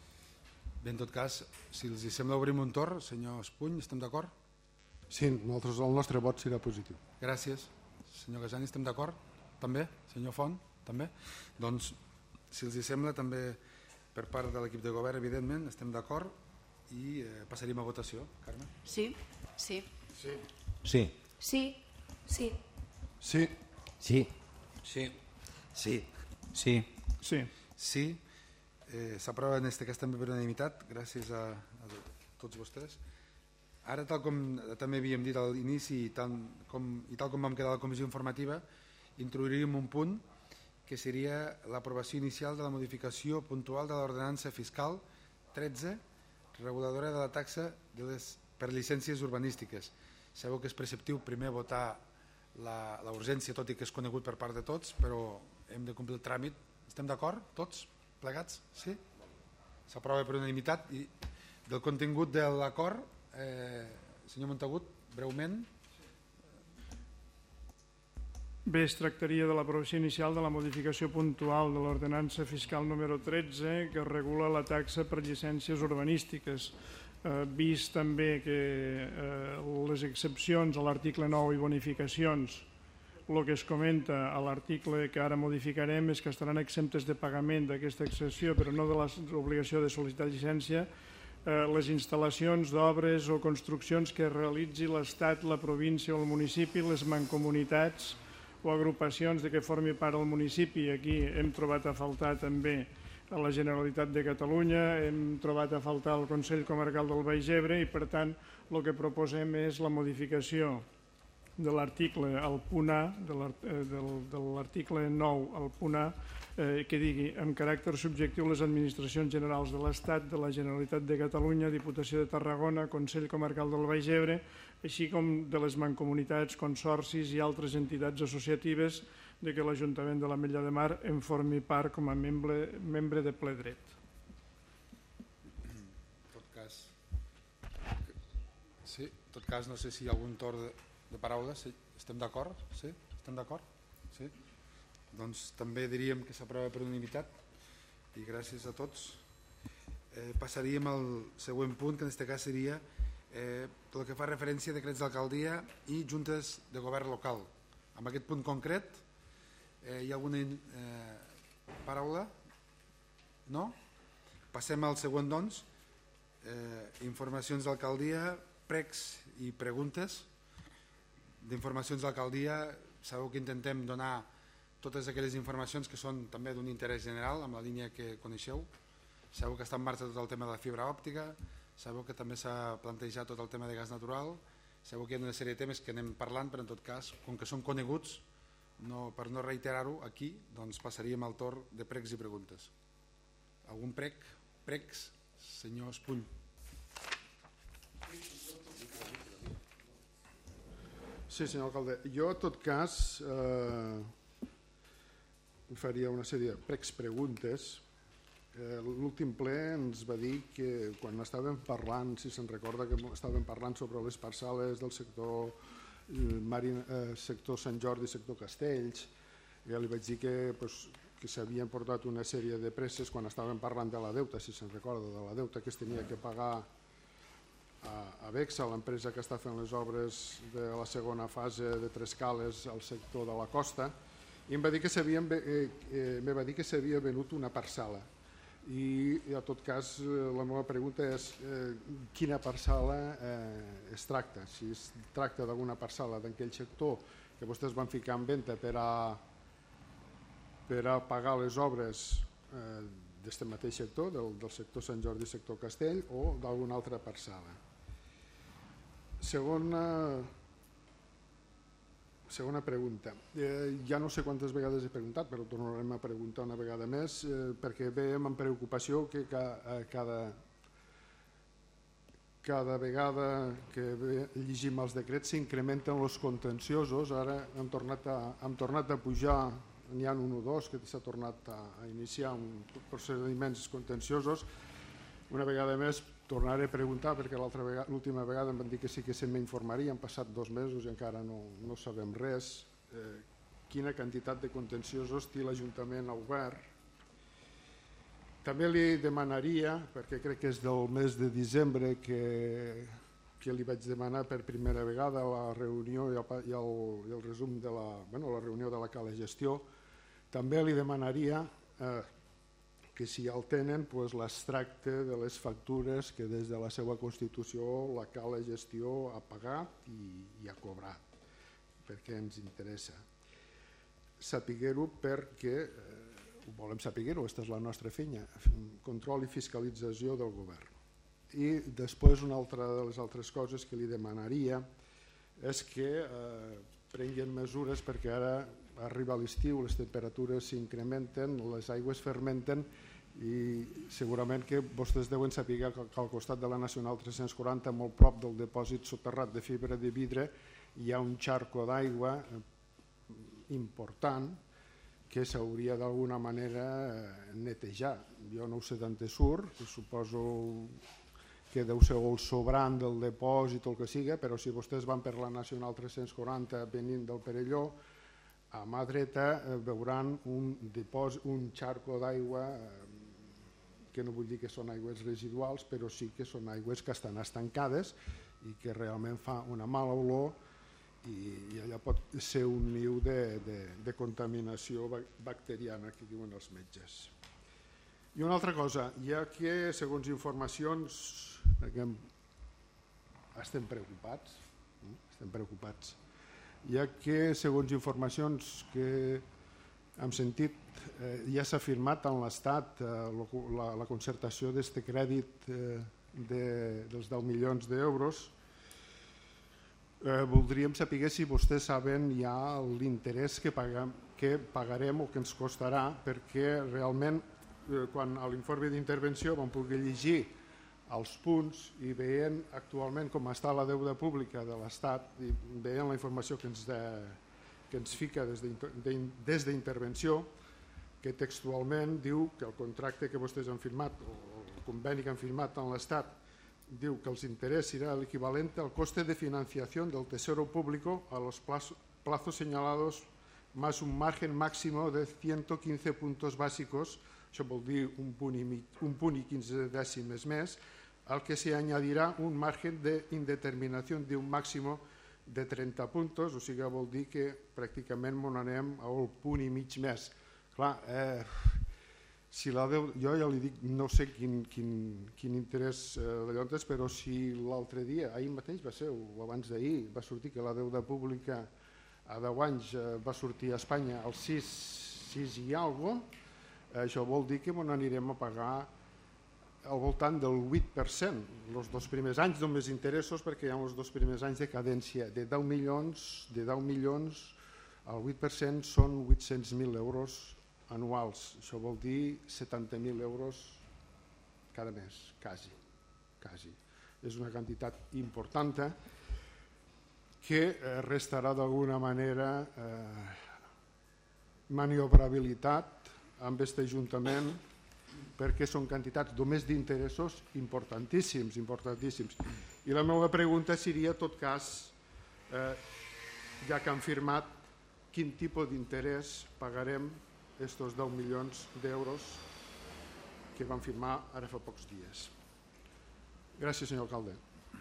Speaker 1: Bé, en tot cas, si els sembla obrim un torn, senyor Espuny, estem d'acord?
Speaker 3: Sí, nosaltres, el nostre vot serà positiu.
Speaker 1: Gràcies. Senyor Gasani, estem d'acord? També? Senyor Font? També? Doncs, si els sembla, també per part de l'equip de govern, evidentment, estem d'acord i eh, passaríem a votació. Carme?
Speaker 6: Sí. Sí.
Speaker 1: Sí.
Speaker 5: Sí.
Speaker 6: Sí. Sí.
Speaker 3: Sí.
Speaker 4: Sí.
Speaker 7: Sí.
Speaker 4: Sí.
Speaker 5: Sí.
Speaker 2: Sí.
Speaker 1: Sí. Eh, S'aprova en este cas també per unanimitat, gràcies a, a tots vostès. Ara, tal com també havíem dit a l'inici i, tal com, i tal com vam quedar a la comissió informativa, introduiríem un punt que seria l'aprovació inicial de la modificació puntual de l'ordenança fiscal tretze, reguladora de la taxa de les, per llicències urbanístiques. Sabeu que és preceptiu primer votar la, la urgència, tot i que és conegut per part de tots, però hem de complir el tràmit. Estem d'acord, tots, plegats? Sí? S'aprova per unanimitat. I del contingut de l'acord, eh, senyor Montagut, breument.
Speaker 2: Bé, es tractaria de l'aprovació inicial de la modificació puntual de l'ordenança fiscal número tretze que regula la taxa per llicències urbanístiques, eh, vist també que eh, les excepcions a l'article nou i bonificacions, el que es comenta a l'article que ara modificarem és que estaran exemptes de pagament d'aquesta excepció, però no de l'obligació de sol·licitar llicència, eh, les instal·lacions d'obres o construccions que realitzi l'Estat, la província o el municipi, les mancomunitats o agrupacions de què formi part el municipi. Aquí hem trobat a faltar també a la Generalitat de Catalunya, hem trobat a faltar el Consell Comarcal del Baix Ebre i, per tant, el que proposem és la modificació de l'article al punt A, de l'article nou al punt A, que digui amb caràcter subjectiu les administracions generals de l'Estat, de la Generalitat de Catalunya, Diputació de Tarragona, Consell Comarcal del Baix Ebre, així com de les mancomunitats, consorcis i altres entitats associatives de que l'Ajuntament de l'Ametlla de Mar en formi part com a membre, membre de ple dret.
Speaker 1: En tot cas, sí, en tot cas no sé si hi ha algun torn de, de paraules. Sí? Estem d'acord? Sí? Estem d'acord? Sí? Doncs també diríem que s'aprova per unanimitat i gràcies a tots. Eh, passaríem al següent punt, que en aquest cas seria eh, el que fa referència a decrets d'alcaldia i juntes de govern local. En aquest punt concret, Eh, hi ha alguna eh, paraula? No? Passem al següent, doncs. Eh, informacions d'alcaldia, pregs i preguntes. D'informacions d'alcaldia, sabeu que intentem donar totes aquelles informacions que són també d'un interès general, amb la línia que coneixeu. Sabeu que està en marxa tot el tema de la fibra òptica, sabeu que també s'ha plantejat tot el tema de gas natural, sabeu que hi ha una sèrie de temes que anem parlant, però en tot cas, com que són coneguts, no, per no reiterar-ho aquí, doncs passaríem al torn de pregs i preguntes. Algun prec? Pregs? Senyor Espull.
Speaker 3: Sí, senyor alcalde. Jo, en tot cas, eh, faria una sèrie de pregs preguntes. Eh, L'últim ple ens va dir que quan estàvem parlant, si se'n recorda que estàvem parlant sobre les parcel·les del sector Marin, eh, sector Sant Jordi, sector Castells, ja li vaig dir que, pues, que s'havien portat una sèrie de presses quan estàvem parlant de la deuta, si se'n recorda, de la deuta que es tenia que pagar a, a Bexa, l'empresa que està fent les obres de la segona fase de Trescales al sector de la costa, i em va dir que s'havien eh, eh, me va dir que s'havia venut una parcel·la. I en tot cas la meva pregunta és eh, quina parcel·la eh, es tracta, si es tracta d'alguna parcel·la d'aquell sector que vostès van ficar en venda per a, per a pagar les obres eh, d'aquest mateix sector, del, del sector Sant Jordi i sector Castell, o d'alguna altra parcel·la. Segona, segona pregunta. Eh, ja no sé quantes vegades he preguntat, però tornarem a preguntar una vegada més, eh, perquè veiem amb preocupació que ca, eh, cada, cada vegada que ve, llegim els decrets s'incrementen els contenciosos. Ara hem tornat a, hem tornat a pujar, n'hi ha un o dos que s'ha tornat a, a iniciar un procediments contenciosos. Una vegada més tornaré a preguntar, perquè l'última vegada em van dir que sí que se m'informaria, han passat dos mesos i encara no, no sabem res. Eh, quina quantitat de contenciosos té l'Ajuntament obert. També li demanaria, perquè crec que és del mes de desembre que, que li vaig demanar per primera vegada la reunió i el, i el, i el resum de la, bueno, la reunió de la cala gestió, també li demanaria eh, que si el tenen, doncs, l'extracte de les factures que des de la seva Constitució la cala gestió ha pagat i, i ha cobrat, perquè ens interessa saber-ho, perquè eh, volem saber-ho, aquesta és la nostra feina, control i fiscalització del govern. I després una altra de les altres coses que li demanaria és que eh, prenguin mesures, perquè ara arriba l'estiu, les temperatures s'incrementen, les aigües fermenten i segurament que vostès deuen saber que al costat de la Nacional tres-cents quaranta, molt prop del dipòsit soterrat de fibra de vidre, hi ha un xarco d'aigua important que s'hauria d'alguna manera netejar. Jo no ho sé d'on surt, suposo que deu ser el sobrant del dipòsit o el que sigui, però si vostès van per la Nacional tres-cents quaranta venint del Perelló, a mà dreta veuran un, dipòsit, un xarco d'aigua que no vull dir que són aigües residuals, però sí que són aigües que estan estancades i que realment fa una mala olor i, i allà pot ser un niu de, de, de contaminació bacteriana que diuen els metges. I una altra cosa, ja que segons informacions estem preocupats, estem preocupats, ja que segons informacions que en sentit, eh, ja s'ha firmat en l'Estat eh, la, la concertació d'aquest crèdit eh, de, dels deu milions d'euros. Eh, voldríem saber si vostès saben ja l'interès que, paguem, que pagarem o que ens costarà, perquè realment eh, quan a l'informe d'intervenció vam poder llegir els punts i veient actualment com està la deuda pública de l'Estat i veient la informació que ens, de, que ens fica des d'intervenció, que textualment diu que el contracte que vostès han firmat o el conveni que han firmat en l'Estat diu que els interès serà l'equivalent al coste de financiació del Tesoro Público a los plazos, plazos señalados más un margen máximo de ciento quince puntos básicos, això vol dir un punt i, mig, un punt i quinze dècimes més, al que se añadirà un margen de indeterminació d'un màxim de trenta puntos, o sigui, vol dir que pràcticament m'ho anem a un punt i mig més. Clar, eh, si la deu, jo ja li dic, no sé quin, quin, quin interès eh, de llontes, però si l'altre dia, ahir mateix va ser, o abans d'ahir, va sortir que la deuda pública a deu anys eh, va sortir a Espanya al sis, sis i alguna cosa, eh, això vol dir que n'anirem a pagar al voltant del vuit per cent. Els dos primers anys només interessos, perquè hi ha els dos primers anys de cadència. De deu milions, de deu milions, el vuit per cent són vuit-cents mil euros anuals. Això vol dir setanta mil euros cada mes, quasi. quasi. És una quantitat important que restarà d'alguna manera eh, maniobrabilitat amb aquest Ajuntament, perquè són quantitats només d'interessos importantíssims, importantíssims. I la meva pregunta seria, en tot cas, eh, ja que han firmat, quin tipus d'interès pagarem aquests deu milions d'euros que van firmar ara fa pocs dies. Gràcies, senyor alcalde.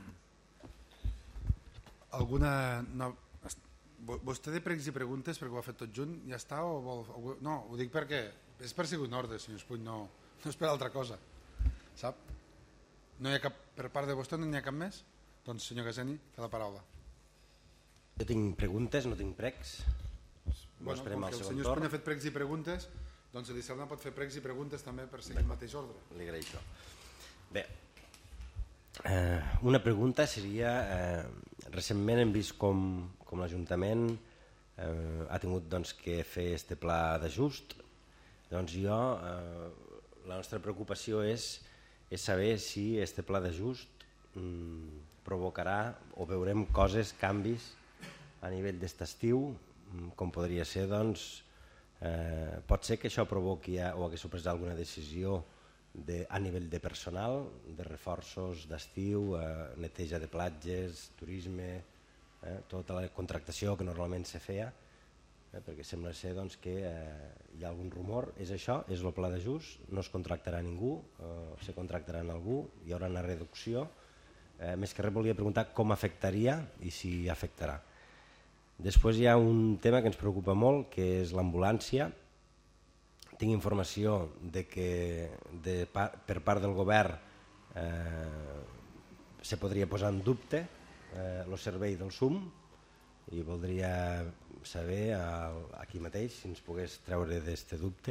Speaker 1: Alguna... No, vostè de pregs i preguntes, perquè ho ha fet tot junt, ja està? O vol... No, ho dic perquè és per seguir un ordre, senyor Espuny, no, no és per altra cosa, sap? No hi ha cap, per part de vostè no n'hi ha cap més? Doncs, senyor Caseni, té la paraula.
Speaker 4: Jo tinc preguntes, no tinc pregs.
Speaker 1: Bueno, com que el senyor Espuny ha fet pregs i preguntes, doncs l'Isabel pot fer pregs i preguntes també per seguir el mateix ordre.
Speaker 4: Li agraeixo. Bé, eh, una pregunta seria, eh, recentment hem vist com, com l'Ajuntament eh, ha tingut doncs, que fer este pla d'ajust. Doncs jo, eh, la nostra preocupació és, és saber si este pla d'ajust mm, provocarà o veurem coses, canvis a nivell d'est estiu, com podria ser, doncs, eh, pot ser que això provoqui ja, o hagués pres alguna decisió de, a nivell de personal, de reforços d'estiu, eh, neteja de platges, turisme, eh, tota la contractació que normalment se feia, eh, perquè sembla ser doncs, que eh, hi ha algun rumor, és això, és el pla d'ajust, no es contractarà ningú, eh, se contractarà en algú, hi haurà una reducció. Eh, més que res volia preguntar com afectaria i si afectarà. Després hi ha un tema que ens preocupa molt, que és l'ambulància. Tinc informació de que de, per part del govern eh, se podria posar en dubte el eh, servei del S U M i voldria saber aquí mateix si ens pogués treure d'aquest dubte.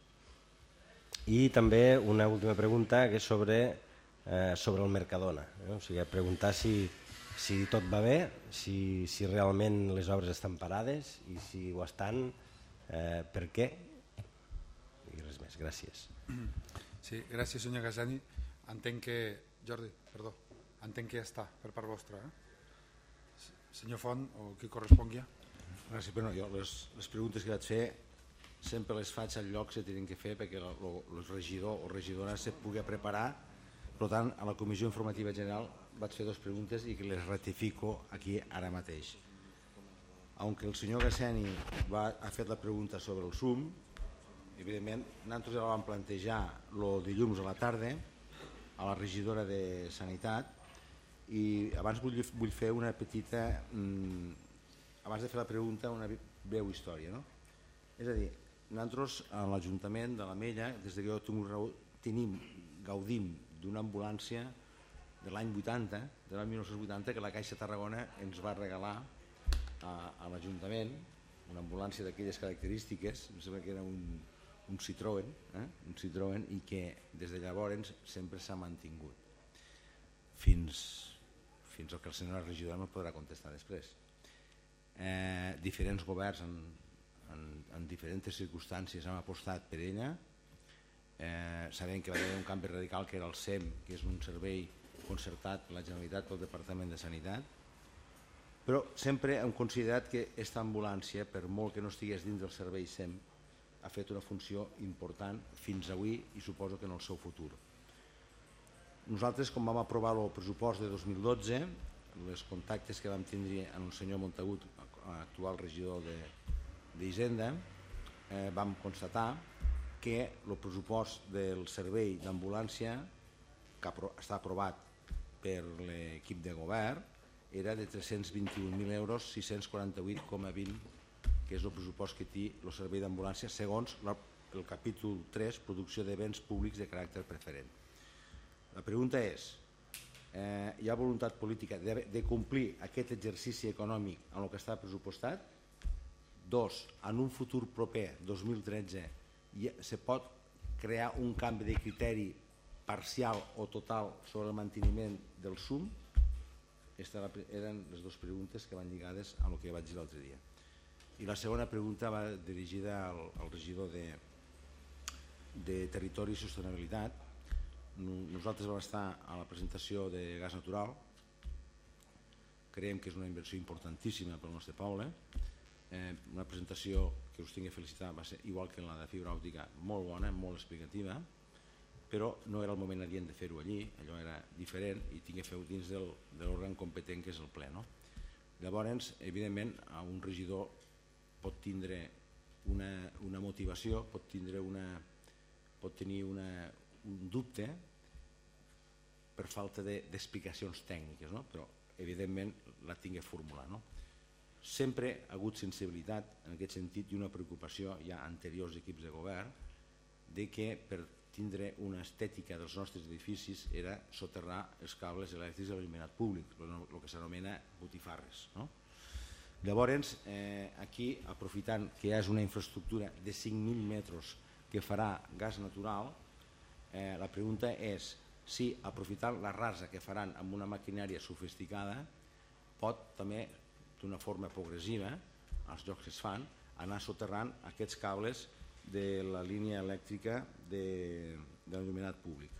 Speaker 4: I també una última pregunta que és sobre, eh, sobre el Mercadona. Eh? O sigui, preguntar si, si tot va bé, si, si realment les obres estan parades i si ho estan, eh, per què? I res més, gràcies.
Speaker 1: Sí, gràcies, senyor Casani. Entenc que... Jordi, perdó. Entenc que ja està per part vostra. Eh? Senyor Font, o qui correspongui.
Speaker 5: Gràcies, però no, jo les, les preguntes que vaig fer sempre les faig al lloc que tenen que fer perquè el regidor o regidora se pugui preparar. Per tant, a la Comissió Informativa General vaig fer dues preguntes i que les ratifico aquí ara mateix. Aunque el senyor Gasseni va, ha fet la pregunta sobre el S U M, evidentment, nosaltres ja la vam plantejar el dilluns a la tarda a la regidora de Sanitat i abans vull, vull fer una petita, mmm, abans de fer la pregunta, una breu història. No? És a dir, nosaltres a l'Ajuntament de l'Ametlla, des que jo tenim, gaudim d'una ambulància de l'any vuitanta, de l'any mil nou-cents vuitanta, que la Caixa Tarragona ens va regalar a, a l'Ajuntament una ambulància d'aquelles característiques, em sembla que era un, un Citroën, eh? un Citroën, i que des de llavors sempre s'ha mantingut fins, fins al que el senyor regidor me podrà contestar després. Eh, diferents governs en, en, en diferents circumstàncies han apostat per ella, eh, sabent que va haver un canvi radical que era el S E M, que és un servei concertat per la Generalitat pel Departament de Sanitat, però sempre hem considerat que aquesta ambulància, per molt que no estigués dins del servei S E M, ha fet una funció important fins avui i suposo que en el seu futur. Nosaltres, com vam aprovar el pressupost de dos mil dotze, els contactes que vam tindre amb el senyor Montagut, actual regidor d'Hisenda, eh, vam constatar que el pressupost del servei d'ambulància, que està aprovat per l'equip de govern, era de tres-cents vint-i-un mil euros, sis-cents quaranta-vuit coma vint, que és el pressupost que té el servei d'ambulància segons el capítol tres, producció de béns públics de caràcter preferent. La pregunta és, eh, hi ha voluntat política de, de complir aquest exercici econòmic en el que està pressupostat? Dos, en un futur proper, dos mil tretze, se pot crear un canvi de criteri parcial o total sobre el manteniment del S U M? Aquestes eren les dues preguntes que van lligades a el que vaig dir l'altre dia. I la segona pregunta va dirigida al, al regidor de, de Territori i Sostenibilitat. Nosaltres vam estar a la presentació de gas natural. Creiem que és una inversió importantíssima pel nostre poble. Eh, una presentació que us tinc que felicitar va ser igual que la de fibra òptica, molt bona, molt explicativa, però no era el moment adient de fer-ho allí, allò era diferent i tinc que fer-ho dins del, de l'òrgan competent que és el ple. No? Llavors, evidentment, un regidor pot tindre una, una motivació, pot, tindre una, pot tenir una, un dubte per falta d'explicacions tècniques, no? Però evidentment la tinc que formular. No? Sempre ha hagut sensibilitat en aquest sentit i una preocupació ja anteriors equips de govern de que per tindre una estètica dels nostres edificis era soterrar els cables elèctrics de l'il·luminat públic, el que s'anomena botifarres. No? Llavors, eh, aquí, aprofitant que és una infraestructura de cinc mil metres que farà gas natural, eh, la pregunta és si aprofitant la rasa que faran amb una maquinària sofisticada pot també, d'una forma progressiva, als llocs que es fan, anar soterrant aquests cables de la línia elèctrica de, de l'il·luminat públic.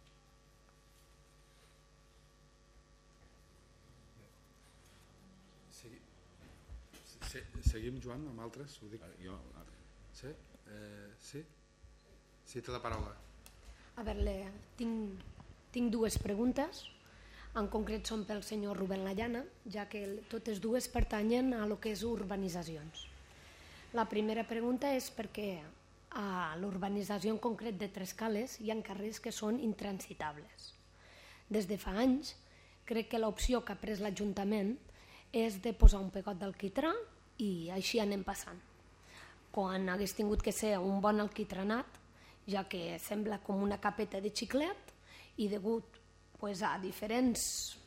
Speaker 1: Segui, se, seguim, Joan, amb altres? Ho dic.
Speaker 5: Jo,
Speaker 1: sí? Eh, sí? Sí, té la paraula.
Speaker 6: A veure, tinc, tinc dues preguntes. En concret són pel senyor Rubén Layana, ja que totes dues pertanyen a lo que és urbanitzacions. La primera pregunta és perquè a l'urbanització en concret de Tres Cales hi ha carrers que són intransitables. Des de fa anys crec que l'opció que ha pres l'Ajuntament és de posar un pegot d'alquitrà i així anem passant. Quan hagués tingut que ser un bon alquitranat, ja que sembla com una capeta de xiclet i degut pues, a diferents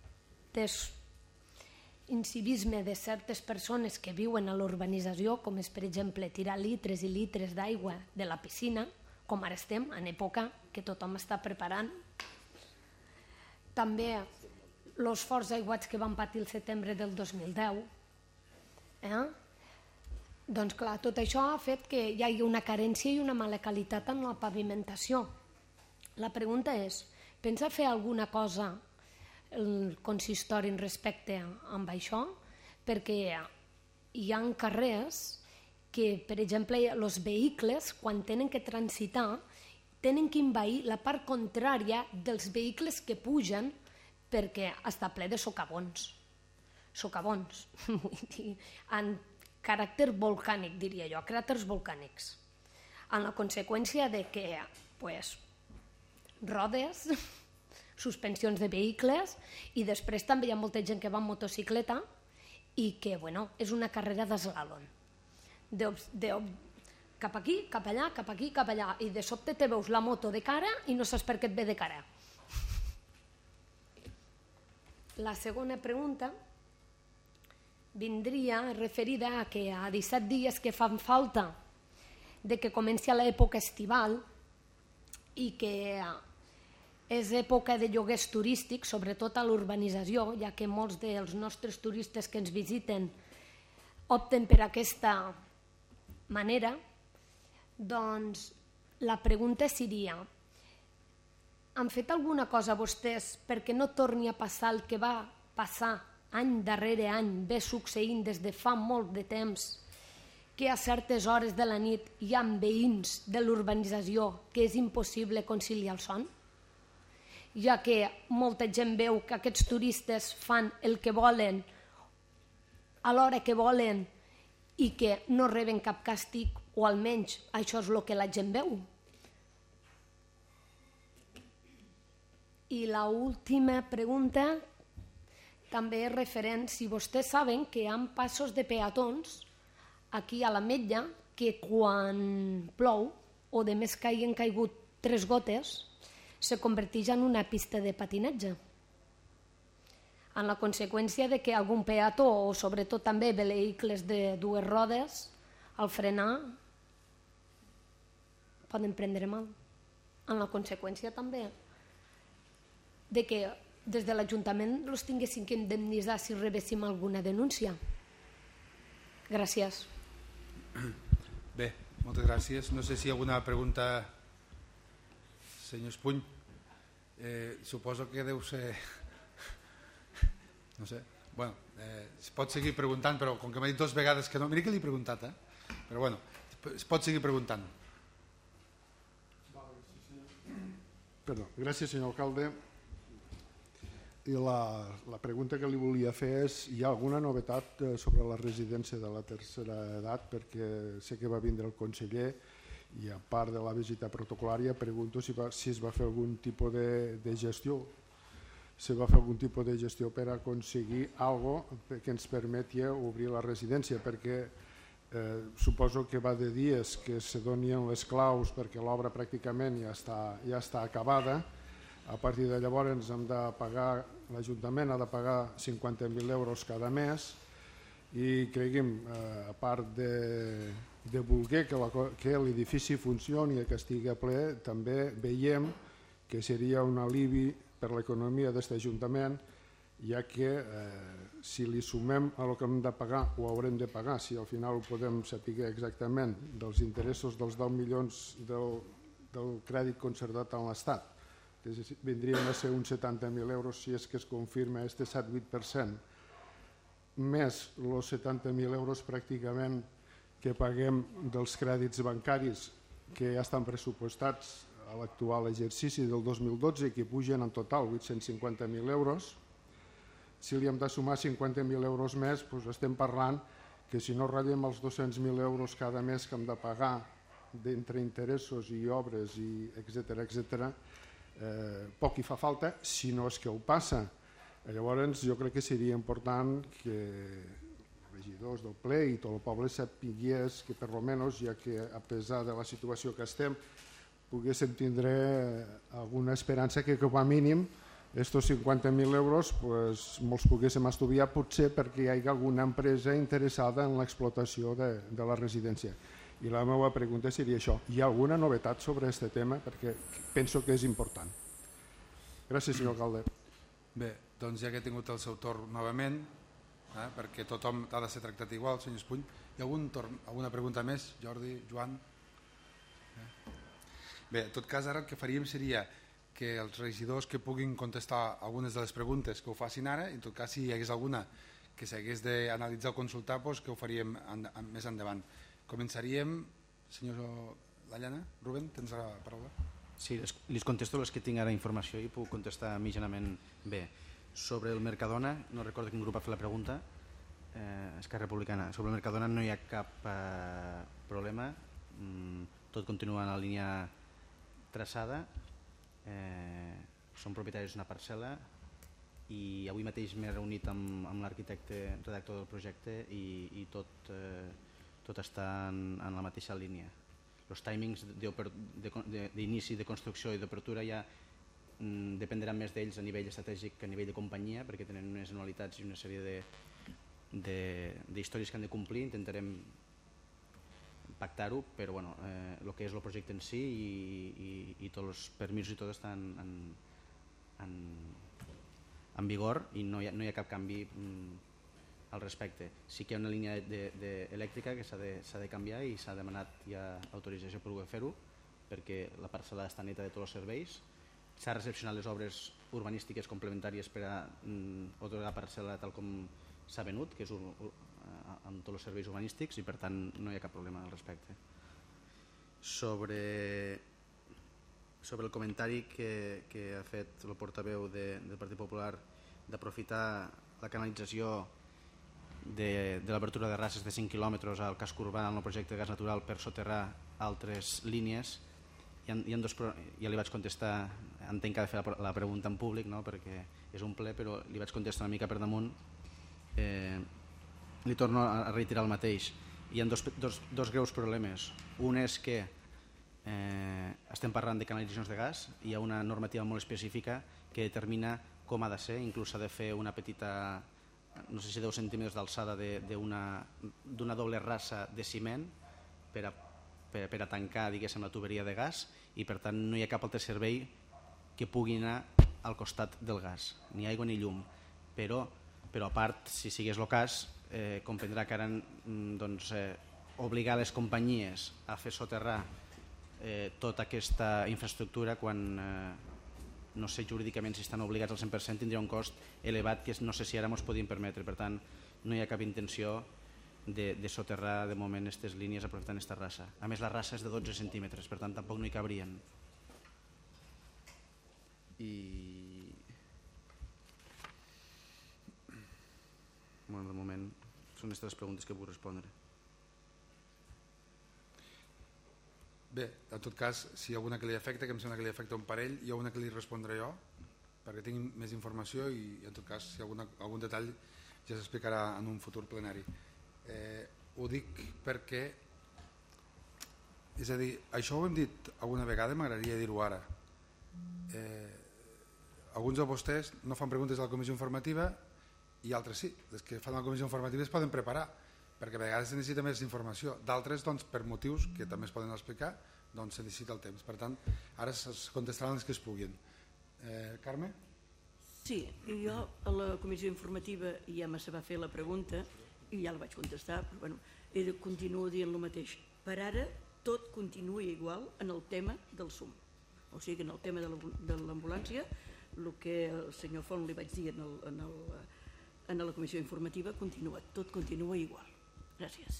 Speaker 6: incivisme de certes persones que viuen a l'urbanització, com és per exemple tirar litres i litres d'aigua de la piscina, com ara estem en època que tothom està preparant. També els forts aiguats que van patir el setembre del dos mil deu. Eh? Doncs clar, tot això ha fet que hi hagi una carència i una mala qualitat en la pavimentació. La pregunta és, pensa fer alguna cosa el consistori respecte amb això? Perquè hi ha carrers que, per exemple, els vehicles, quan tenen que transitar, tenen que envair la part contrària dels vehicles que pugen perquè està ple de socavons. Socavons, en caràcter volcànic, diria jo, cràters volcànics. En la conseqüència de que pues, rodes, suspensions de vehicles i després també hi ha molta gent que va en motocicleta i que bueno, és una carrera d'eslalon. De, de, cap aquí, cap allà, cap aquí, cap allà i de sobte te veus la moto de cara i no saps per què et ve de cara. La segona pregunta vindria referida a que a disset dies que fan falta de que comenci l'època estival i que és època de lloguers turístics, sobretot a l'urbanització, ja que molts dels nostres turistes que ens visiten opten per aquesta manera, doncs la pregunta seria: han fet alguna cosa vostès perquè no torni a passar el que va passar any darrere any, ve succeint des de fa molt de temps, que a certes hores de la nit hi ha veïns de l'urbanització que és impossible conciliar el son? Ja que molta gent veu que aquests turistes fan el que volen a l'hora que volen i que no reben cap càstig, o almenys això és el que la gent veu. I l'última pregunta també és referent, si vostès saben que hi ha passos de peatons aquí a l'Ametlla que quan plou o de més que hagin caigut tres gotes se converteix en una pista de patinatge. En la conseqüència de que algun peató o sobretot també vehicles de dues rodes al frenar poden prendre mal. En la conseqüència també de que des de l'Ajuntament els tinguessin que indemnitzar si rebéssim alguna denúncia. Gràcies.
Speaker 1: Bé, moltes gràcies. No sé si hi ha alguna pregunta. Senyor Espuny, eh, suposo que deu ser... No sé. Bueno, eh, es pot seguir preguntant, però com que m'ha dit dues vegades que no... Mira que li he preguntat, eh? Però bueno, es pot seguir preguntant.
Speaker 3: Perdó. Gràcies, senyor alcalde. I la, la pregunta que li volia fer és: hi ha alguna novetat sobre la residència de la tercera edat? Perquè sé que va vindre el conseller i a part de la visita protocolària pregunto si, va, si es va fer algun tipus de, de gestió, si va fer algun tipus de gestió per aconseguir alguna cosa que ens permeti obrir la residència, perquè eh, suposo que va de dies que se donien les claus perquè l'obra pràcticament ja està, ja està acabada. A partir de llavors ens hem de pagar, l'Ajuntament ha de pagar cinquanta mil euros cada mes i cregui'm, a part de, de voler que, la, que l'edifici funcioni i que estigui ple, també veiem que seria un alivi per l'economia d'aquest Ajuntament, ja que eh, si li sumem a el que hem de pagar, o haurem de pagar, si al final ho podem saber exactament, dels interessos dels deu milions del, del crèdit concertat en l'Estat, que vindrien a ser uns setanta mil euros si és que es confirma aquest set vuit per cent, més els setanta mil euros pràcticament que paguem dels crèdits bancaris que ja estan pressupostats a l'actual exercici del dos mil dotze i que pugen en total vuit-cents cinquanta mil euros. Si li hem de sumar cinquanta mil euros més, doncs estem parlant que si no ratllem els dos-cents mil euros cada mes que hem de pagar d'entre interessos i obres, i etcètera, etcètera, Eh, poc hi fa falta, si no és que ho passa. Llavors jo crec que seria important que els regidors del ple i tot el poble sapigués que per almenys, ja que a pesar de la situació que estem, poguéssim tindre alguna esperança que com a mínim estos cinquanta mil euros pues, molts poguéssim estudiar, potser perquè hi hagi alguna empresa interessada en l'explotació de, de la residència. I la meva pregunta seria això: hi ha alguna novetat sobre aquest tema? Perquè penso que és important. Gràcies, senyor alcalde.
Speaker 1: Bé, doncs ja que he tingut el seu torn novament, eh, perquè tothom ha de ser tractat igual, senyor Espuny. Hi ha algun torn, alguna pregunta més? Jordi, Joan? Eh? Bé, en tot cas, ara el que faríem seria que els regidors que puguin contestar algunes de les preguntes que ho facin ara, i en tot cas si hi hagués alguna que s'hagués d'analitzar o consultar, doncs que ho faríem en, en, més endavant. Començaríem, senyor Lallana. Rubén, tens la paraula?
Speaker 8: Sí, les, les contesto les que tinc ara informació i puc contestar mitjanament bé. Sobre el Mercadona, no recordo quin grup ha fet la pregunta, eh, Esquerra Republicana. Sobre el Mercadona no hi ha cap eh, problema, mm, tot continua en la línia traçada, eh, són propietaris d'una parcel·la i avui mateix m'he reunit amb, amb l'arquitecte redactor del projecte i, i tot... Eh, tot està en, en la mateixa línia. Els timings d'inici de, de, de construcció i d'apertura ja mm, dependran més d'ells a nivell estratègic que a nivell de companyia, perquè tenen unes anualitats i una sèrie de, d'històries que han de complir, intentarem pactar-ho, però bueno, eh, el que és el projecte en si i, i, i tots els permisos i tot estan en, en, en vigor i no hi ha, no hi ha cap canvi mm, al respecte. Sí que hi ha una línia de, de, elèctrica que s'ha de, s'ha de canviar i s'ha demanat ja autorització per poder fer-ho, perquè la parcel·la està neta de tots els serveis. S'ha recepcionat les obres urbanístiques complementàries per a mm, otorgar parcel·la tal com s'ha venut, que és un, amb tots els serveis urbanístics, i per tant no hi ha cap problema al respecte. Sobre, sobre el comentari que, que ha fet el portaveu de, del Partit Popular d'aprofitar la canalització de, de l'obertura de races de cinc quilòmetres al casc urbà en el projecte de gas natural per soterrar altres línies, hi ha, hi ha dos, ja li vaig contestar, entenc que ha de fer la, la pregunta en públic, no? Perquè és un ple, però li vaig contestar una mica per damunt. Eh, li torno a reiterar el mateix. Hi ha dos, dos, dos greus problemes. Un és que eh, estem parlant de canalitzacions de gas, hi ha una normativa molt específica que determina com ha de ser, inclús s'ha de fer una petita, no sé si deu centímetres d'alçada d'una doble rasa de ciment per a, per, per a tancar, diguéssim, la tuberia de gas, i per tant no hi ha cap altre servei que pugui anar al costat del gas, ni aigua ni llum. Però, però a part, si sigués el cas, eh, comprendrà que ara doncs, eh, obligar les companyies a fer soterrar eh, tota aquesta infraestructura quan eh, no sé jurídicament si estan obligats al cent per cent, tindria un cost elevat que no sé si ara ens podíem permetre. Per tant, no hi ha cap intenció de, de soterrar de moment aquestes línies aprofitant aquesta rasa. A més, la rasa és de dotze centímetres, per tant tampoc no hi cabrien. I bueno, de moment són aquestes les preguntes que puc respondre.
Speaker 1: Bé, en tot cas, si hi ha alguna que li afecta, que em sembla que li afecta un parell, hi ha una que li respondré jo, perquè tinc més informació i en tot cas, si hi ha alguna, algun detall ja s'explicarà en un futur plenari. Eh, ho dic perquè, és a dir, això ho hem dit alguna vegada, m'agradaria dir-ho ara. Eh, alguns de vostès no fan preguntes a la comissió informativa i altres sí, les que fan a la comissió informativa es poden preparar, perquè a vegades se necessita més informació. D'altres, doncs, per motius que també es poden explicar, doncs se necessita el temps. Per tant, ara es contestaran els que es puguin. Eh, Carme?
Speaker 9: Sí, jo a la comissió informativa ja me se va fer la pregunta i ja la vaig contestar, però bueno, he de continuar dient el mateix. Per ara, tot continua igual en el tema del S U M. O sigui que en el tema de l'ambulància, el que el senyor Font li vaig dir en, el, en, el, en la comissió informativa, continua, tot continua igual. Gràcies.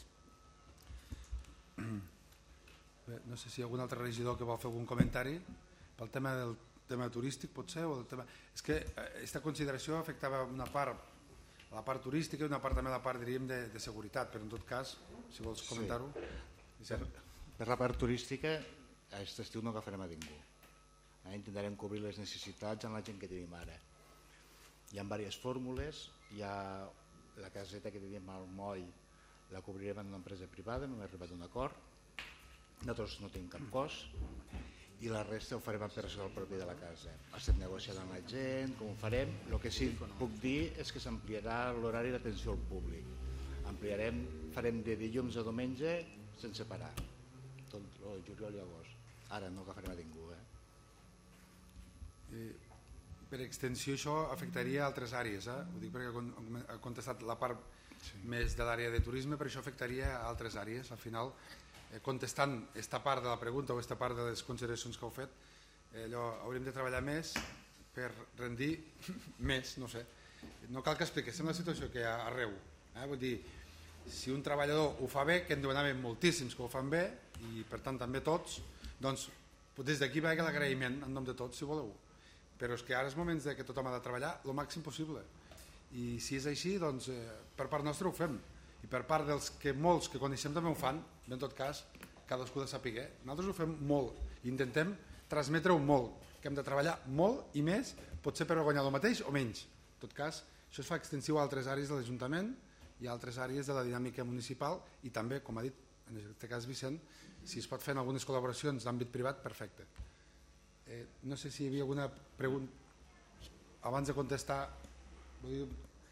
Speaker 1: Bé, no sé si hi ha algun altre regidor que vol fer algun comentari pel tema del tema turístic, potser, o del tema... És que aquesta consideració afectava una part, la part turística i una part també la part, diríem, de, de seguretat, però en tot cas, si vols comentar-ho...
Speaker 10: Sí. Per, per la part turística, aquest estiu no agafarem a ningú. Eh, intentarem cobrir les necessitats amb la gent que tenim ara. Hi ha diverses fórmules, hi ha la caseta que tenim al moll, la cobrirem en una empresa privada, no hem arribat a un acord, nosaltres no tenim cap cost i la resta ho farem a personal propi de la casa. Estem negociant amb la gent, com ho farem. El que sí que puc dir és que s'ampliarà l'horari d'atenció al públic. Ampliarem, farem de dilluns a diumenge sense parar, tot el juliol i agost. Ara no agafarem a ningú. Eh?
Speaker 1: Eh, per extensió això afectaria altres àrees, eh? Ho dic perquè ha contestat la part sí. més de l'àrea de turisme, però això afectaria a altres àrees. Al final, eh, contestant esta part de la pregunta o esta part de les consideracions que heu fet, eh, allò, hauríem de treballar més per rendir més, no sé. No cal que expliquéssim la situació que hi ha arreu. Eh? Vull dir, si un treballador ho fa bé, que en deuen haver moltíssims que ho fan bé, i per tant també tots, doncs des d'aquí va l'agraïment en nom de tots, si voleu. Però és que ara és moments de que tothom ha de treballar el màxim possible. I si és així, doncs eh, per part nostra ho fem. I per part dels que molts que coneixem també ho fan, en tot cas, cadascú de saber. Nosaltres ho fem molt. I intentem transmetre-ho molt, que hem de treballar molt i més, potser per guanyar el mateix o menys. En tot cas, això es fa extensiu a altres àrees de l'Ajuntament i a altres àrees de la dinàmica municipal i també, com ha dit en aquest cas Vicent, si es pot fer en algunes col·laboracions d'àmbit privat, perfecte. Eh, no sé si hi havia alguna pregunta abans de contestar. Vull dir,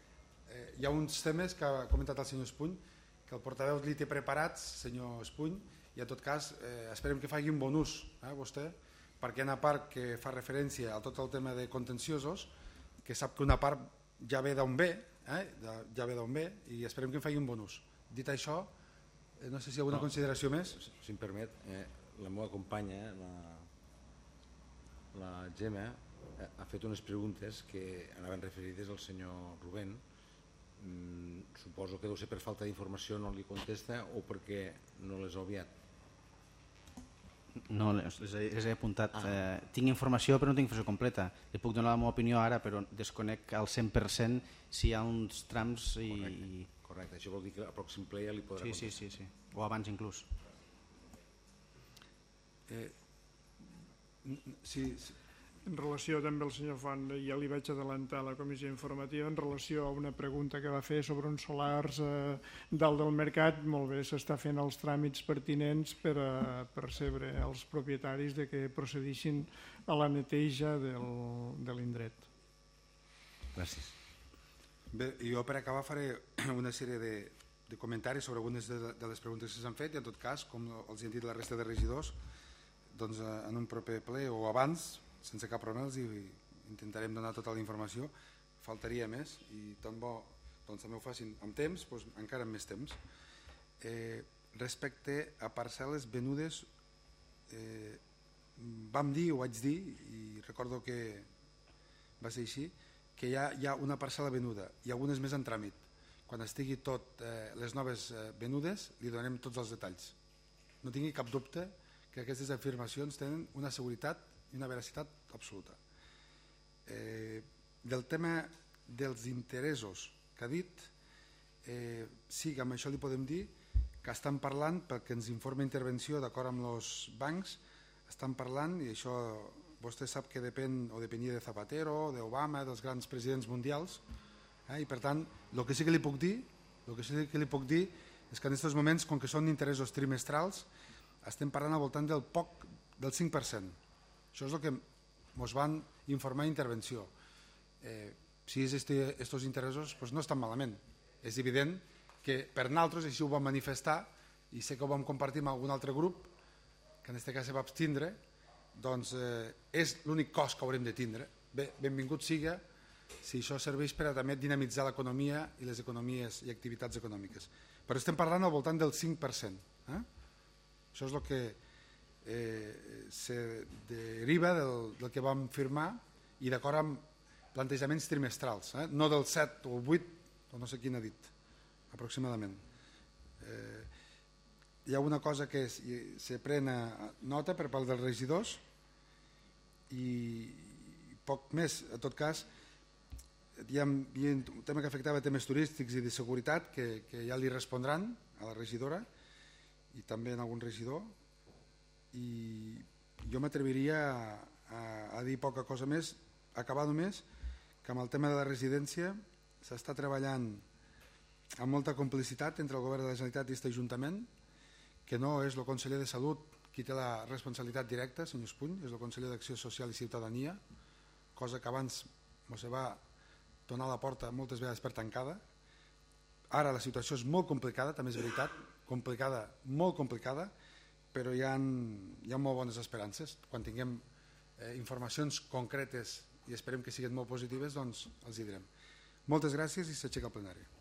Speaker 1: eh, hi ha uns temes que ha comentat el senyor Espuny, que el portaveu li té preparats, senyor Espuny, i en tot cas eh, esperem que faci un bon ús eh, vostè, perquè hi ha una part que fa referència a tot el tema de contenciosos, que sap que una part ja ve d'on ve, eh, ja ve d'on ve, i esperem que en faci un bon ús. Dit això, eh, no sé si hi ha alguna no, consideració més.
Speaker 5: Si em permet, eh, la meva companya, la, la Gemma, eh, ha fet unes preguntes que anaven referides al senyor Rubén. Mm, suposo que deu ser per falta d'informació no li contesta o perquè no les ha obviat.
Speaker 8: No, les he, les he apuntat. Ah. Eh, tinc informació però no tinc informació completa. Li puc donar la meva opinió ara però desconec al cent per cent si hi ha uns trams i...
Speaker 5: Correcte, correcte. Això vol dir que al pròxim ple ja li podrà
Speaker 8: sí,
Speaker 5: contestar.
Speaker 8: Sí, sí, sí, o abans inclús.
Speaker 1: Eh, sí, sí.
Speaker 2: En relació també al senyor Font, ja li vaig adelantar a la comissió informativa en relació a una pregunta que va fer sobre uns solars eh, dalt del mercat. Molt bé, s'està fent els tràmits pertinents per a percebre els propietaris de que procedissin a la neteja del, de l'indret.
Speaker 5: Gràcies.
Speaker 1: Bé, jo per acabar faré una sèrie de, de comentaris sobre algunes de, de les preguntes que s'han fet i en tot cas, com els han dit la resta de regidors, doncs en un proper ple o abans, sense cap problema, i intentarem donar tota la informació. Faltaria més i tant bo doncs, també ho facin amb temps, doncs, encara amb més temps. Eh, respecte a parcel·les venudes, eh, vam dir, ho vaig dir, i recordo que va ser així, que hi ha, hi ha una parcel·la venuda i algunes més en tràmit. Quan estigui tot eh, les noves eh, venudes li donarem tots els detalls. No tingui cap dubte que aquestes afirmacions tenen una seguretat i una veracitat absoluta. Eh, del tema dels interessos que ha dit, eh, sí que amb això li podem dir que estan parlant, perquè ens informa intervenció d'acord amb els bancs, estan parlant, i això vostè sap que depèn o depenia de Zapatero, d'Obama, dels grans presidents mundials, eh, i per tant, el que sí que li puc dir, el que sí que li puc dir és que en aquests moments, com que són interessos trimestrals, estem parlant al voltant del poc, del cinc per cent. Això és el que ens van informar a intervenció. Eh, si és aquests interessos, doncs no estan malament. És evident que per nosaltres, així ho vam manifestar, i sé que ho vam compartir amb algun altre grup, que en aquest cas se va abstindre, doncs eh, és l'únic cost que haurem de tindre. Bé, benvingut siga si això serveix per a també dinamitzar l'economia i les economies i activitats econòmiques. Però estem parlant al voltant del cinc per cent. Eh? Això és el que eh, se deriva del, del que vam firmar i d'acord amb plantejaments trimestrals, eh? No del set o el vuit, o no sé quin ha dit, aproximadament. Eh, hi ha una cosa que es, se pren nota per part dels regidors i poc més. En tot cas, hi ha, hi ha un tema que afectava temes turístics i de seguretat que, que ja li respondran a la regidora i també en algun regidor, i jo m'atreviria a, a, a dir poca cosa més, acabar només que amb el tema de la residència s'està treballant amb molta complicitat entre el govern de la Generalitat i aquest Ajuntament, que no és el conseller de Salut qui té la responsabilitat directa, senyor Espuny, és el conseller d'Acció Social i Ciutadania, cosa que abans ens va donar la porta moltes vegades per tancada. Ara la situació és molt complicada, també és veritat, complicada, molt complicada, però hi ha, hi ha molt bones esperances. Quan tinguem eh, informacions concretes i esperem que siguin molt positives, doncs els hi direm. Moltes gràcies i s'aixeca el plenari.